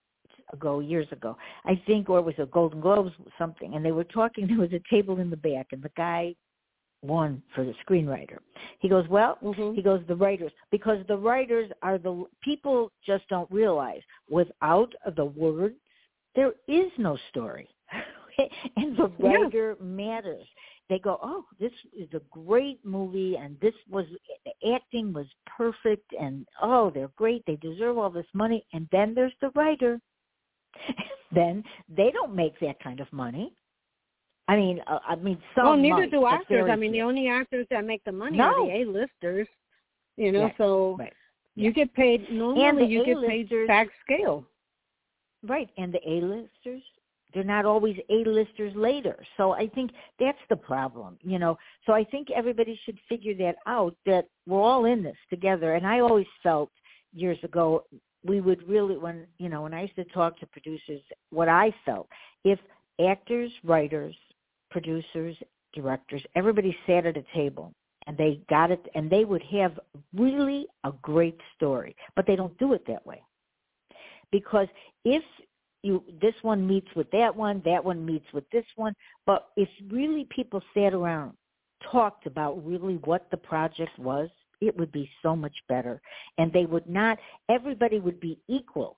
ago, years ago, I think, or it was a Golden Globes something, and they were talking. There was a table in the back, and the guy won for the screenwriter. He goes, well, mm-hmm. he goes, the writers, because the writers are the people just don't realize without the words, there is no story. And the writer yeah. matters. They go, oh, this is a great movie, and this was, the acting was perfect, and, oh, they're great, they deserve all this money. And then there's the writer. Then they don't make that kind of money. I mean, uh, I mean, some Well, neither might, do actors. I mean, few. the only actors that make the money no. are the A-listers, you know, right. so right. you yeah. get paid, normally you get paid back scale. Right, and the A-listers, they're not always A-listers later. So I think that's the problem, you know. So I think everybody should figure that out, that we're all in this together. And I always felt years ago we would really, when, you know, when I used to talk to producers, what I felt, if actors, writers, producers, directors, everybody sat at a table and they got it, and they would have really a great story. But they don't do it that way. Because if you this one meets with that one, that one meets with this one, but if really people sat around, talked about really what the project was, it would be so much better. And they would not, everybody would be equal.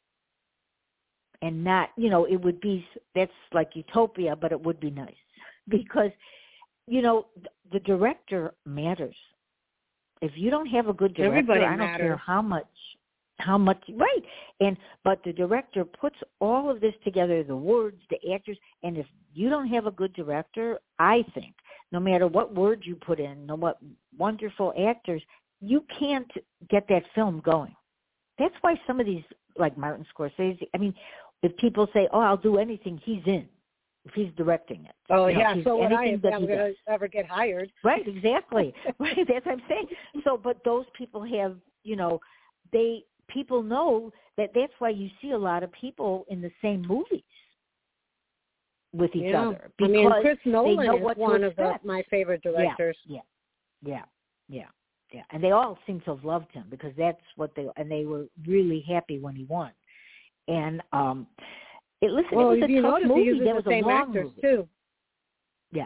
And not, you know, it would be, that's like utopia, but it would be nice. Because, you know, the director matters. If you don't have a good director, Everybody I don't matters. care how much. How much, right. And, but the director puts all of this together, the words, the actors, and if you don't have a good director, I think, no matter what words you put in, no what wonderful actors, you can't get that film going. That's why some of these, like Martin Scorsese, I mean, if people say, oh, I'll do anything, he's in, if he's directing it. Oh, you know, yeah, so would I if I'm going to does. ever get hired. Right, exactly. Right, that's what I'm saying. So, but those people have, you know, they, people know that that's why you see a lot of people in the same movies with each yeah. other. Because I mean, Chris Nolan is one of the, my favorite directors. Yeah, yeah, yeah, yeah, yeah. And they all seem to have loved him because that's what they, and they were really happy when he won. And um, it, listen, well, it was a you tough notice, movie. he uses That was the same a long actors movie. too. Yeah.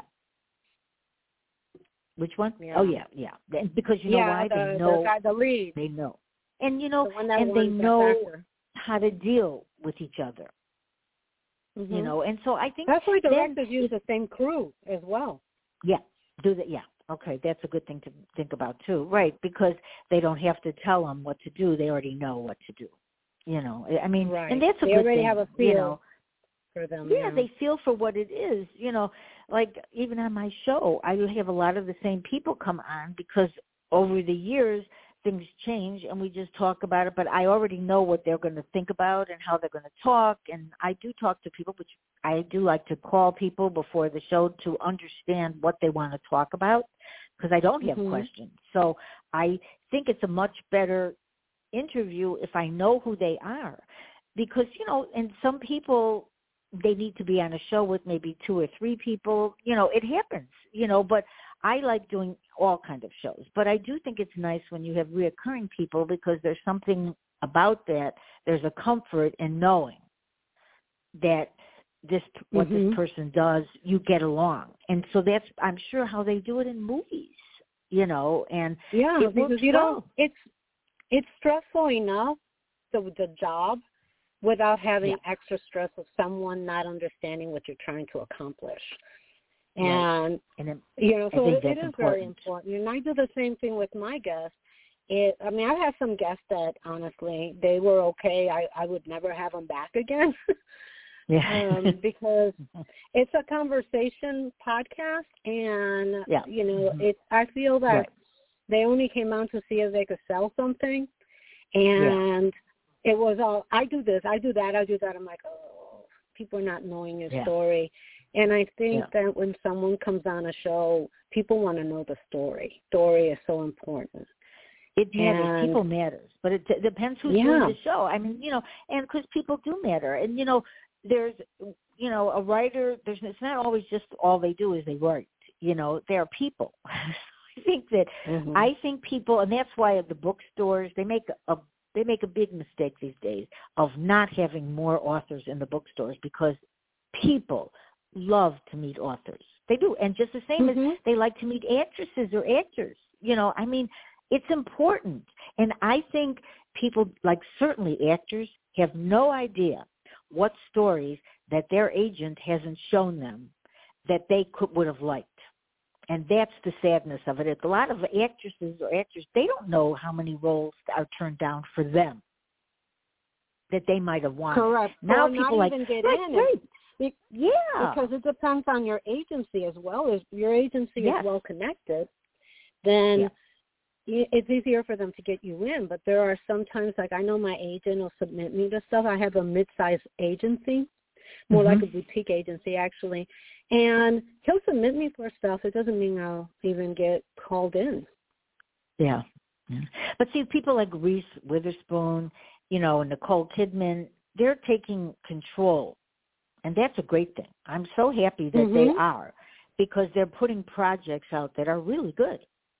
Which one? Yeah. Oh, yeah, yeah. Because you know yeah, why? The, they know. the guy, the lead. They know. And, you know, the and they know actor. how to deal with each other. Mm-hmm. You know, and so I think that's why directors then, use the same crew as well. Yeah, do that. Yeah, okay, that's a good thing to think about too, right? Because they don't have to tell them what to do; they already know what to do. You know, I mean, right. and that's a they good already thing. have a feel you know, for them. Yeah, yeah, they feel for what it is. You know, like even on my show, I have a lot of the same people come on because over the years things change and we just talk about it, but I already know what they're going to think about and how they're going to talk. And I do talk to people, which I do like to call people before the show to understand what they want to talk about because I don't have mm-hmm. questions. So I think it's a much better interview if I know who they are because, you know, and some people, they need to be on a show with maybe two or three people. You know, it happens, you know, but I like doing all kinds of shows. But I do think it's nice when you have reoccurring people because there's something about that. There's a comfort in knowing that this what mm-hmm. this person does, you get along. And so that's, I'm sure, how they do it in movies, you know. And yeah, it because works you well. don't, it's, it's stressful enough, the, the job, without having yeah. extra stress of someone not understanding what you're trying to accomplish. And, right. and it, you know, so it, it is important. very important. And I do the same thing with my guests. It, I mean, I've had some guests that, honestly, they were okay. I, I would never have them back again. yeah. um, because it's a conversation podcast. And, yeah. you know, mm-hmm. it, I feel that right. they only came out to see if they could sell something. And yeah. it was all, I do this, I do that, I do that. I'm like, oh, people are not knowing your yeah. story. And I think yeah. that when someone comes on a show, people want to know the story. Story is so important. It matters. And, people matters. But it d- depends who's yeah. doing the show. I mean, you know, and because people do matter. And, you know, there's, you know, a writer, there's it's not always just all they do is they write. You know, they're people. I think that, mm-hmm. I think people, and that's why at the bookstores, they make a they make a big mistake these days of not having more authors in the bookstores because people love to meet authors. They do. And just the same mm-hmm. as they like to meet actresses or actors. You know, I mean, it's important. And I think people, like certainly actors, have no idea what stories that their agent hasn't shown them that they could would have liked. And that's the sadness of it. A lot of actresses or actors, they don't know how many roles are turned down for them that they might have wanted. Correct. Now or people not like, even get right, in. right. It, yeah. Because it depends on your agency as well. If your agency yes. is well connected, then yeah. it's easier for them to get you in. But there are sometimes, like I know my agent will submit me to stuff. I have a mid-sized agency, more mm-hmm. like a boutique agency actually. And he'll submit me for stuff. It doesn't mean I'll even get called in. Yeah. yeah. But see, people like Reese Witherspoon, you know, and Nicole Kidman, they're taking control. And that's a great thing. I'm so happy that mm-hmm. they are because they're putting projects out that are really good.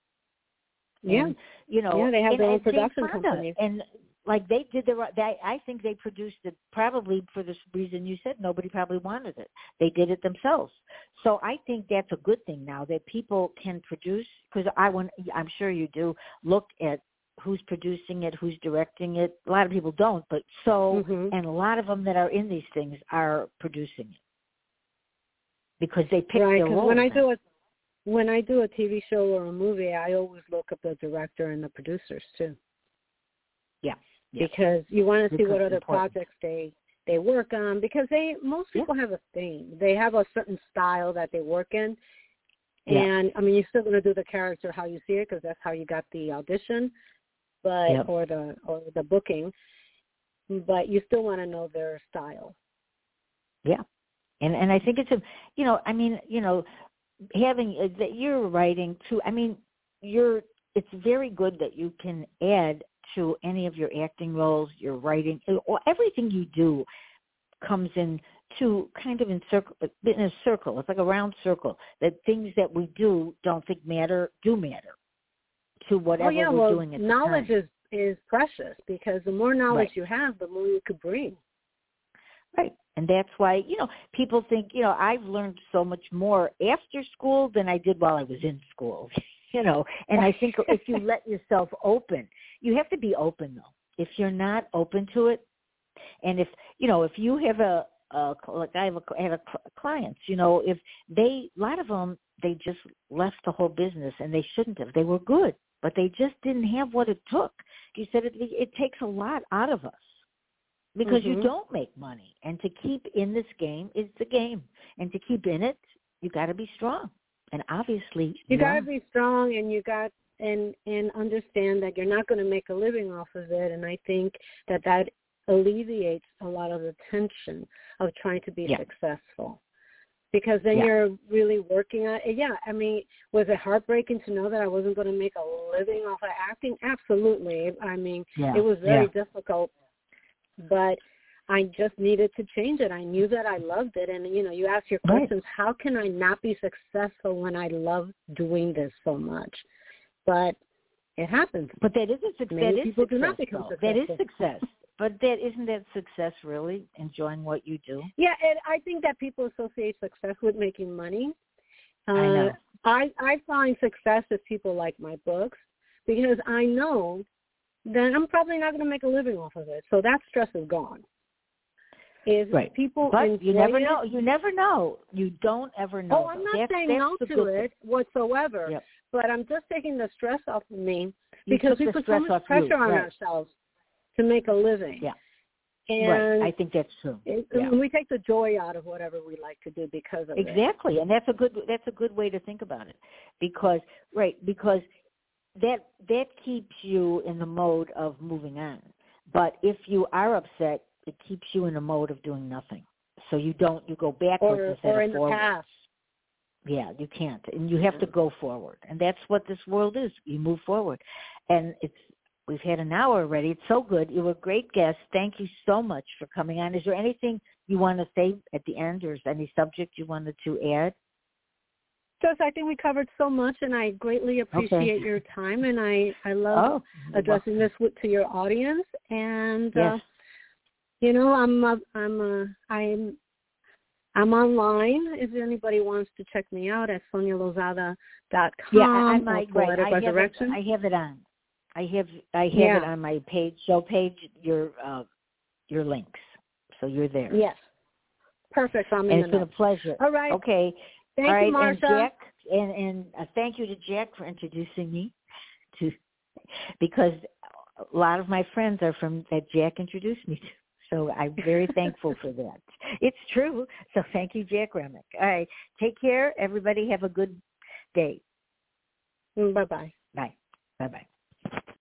Yeah. And, you know, yeah, they have and, their own and production company. And like they did the, they, I think they produced it probably for the reason you said. Nobody probably wanted it. They did it themselves. So I think that's a good thing now that people can produce, because I want, I'm sure you do, look at who's producing it, who's directing it. A lot of people don't, but so, mm-hmm. and a lot of them that are in these things are producing it because they pick right, their role. When I do a when I do a T V show or a movie, I always look up the director and the producers too. Yeah, because you want to see because what other important. projects they they work on. Because they most people yeah. have a theme. They have a certain style that they work in. Yeah. And I mean, you're still going to do the character how you see it because that's how you got the audition. But Yep. or the or the booking, but you still want to know their style. Yeah, and and I think it's a, you know, I mean, you know, having uh, that you're writing too. I mean, you're. It's very good that you can add to any of your acting roles, your writing, or everything you do comes in to kind of in circle in a circle. It's like a round circle. That things that we do don't think matter do matter. To whatever oh, yeah, we're well, doing at the knowledge time. is, is precious because the more knowledge right. you have, the more you could bring. Right. And that's why, you know, people think, you know, I've learned so much more after school than I did while I was in school, you know. And I think if you let yourself open, you have to be open, though. If you're not open to it, and if, you know, if you have a, a like I have, a, I have a clients, you know, if they, a lot of them, they just left the whole business and they shouldn't have. They were good. But they just didn't have what it took. You said it, it takes a lot out of us because mm-hmm. you don't make money. And to keep in this game is the game. And to keep in it, you got to be strong. And obviously, you, you got to be strong, and you got and and understand that you're not going to make a living off of it. And I think that that alleviates a lot of the tension of trying to be yeah. successful. Because then yeah. you're really working on it. Yeah, I mean, was it heartbreaking to know that I wasn't going to make a living off of acting? Absolutely. I mean, yeah. it was very yeah. difficult, but I just needed to change it. I knew that I loved it. And, you know, you ask your questions, right. how can I not be successful when I love doing this so much? But it happens. But that is a success. That is people success, do not become successful. That is success. But that isn't that success really, enjoying what you do? Yeah, and I think that people associate success with making money. Uh, I know. I, I find success if people like my books because I know that I'm probably not going to make a living off of it. So that stress is gone. Is right. people but you never it, know. You never know. You don't ever know. Oh, I'm not that's, saying that's no to it thing. whatsoever. Yep. But I'm just taking the stress off of me you because we put so much pressure you. on right. ourselves to make a living. Yeah. And right. I think that's true. It, yeah. We take the joy out of whatever we like to do because of exactly. it. Exactly, and that's a good that's a good way to think about it, because right because that that keeps you in the mode of moving on. But if you are upset, it keeps you in a mode of doing nothing. So you don't you go backwards or, instead or of in forward. the past. Yeah, you can't, and you have yeah. to go forward, and that's what this world is. You move forward, and it's. We've had an hour already. It's so good. You were a great guest. Thank you so much for coming on. Is there anything you want to say at the end, or is there any subject you wanted to add? Just, I think we covered so much, and I greatly appreciate okay. your time, and I, I love oh, addressing this with, to your audience. And, yes. uh, you know, I'm, uh, I'm, uh, I'm, I'm online. If anybody wants to check me out at sonia lozada dot com Yeah, I, I might, or right. Poetic I have, Resurrection. it, I have it on. I have, I have yeah. it on my page, show page, your, uh, your links. So you're there. Yes. Perfect. I'm and in it's the been notes. a pleasure. All right. Okay. Thank All right. you, Marsha. And Jack, and, and uh, thank you to Jack for introducing me to, because a lot of my friends are from that Jack introduced me to. So I'm very thankful for that. It's true. So thank you, Jack Remick. All right. Take care. Everybody have a good day. Bye-bye. Bye. Bye-bye.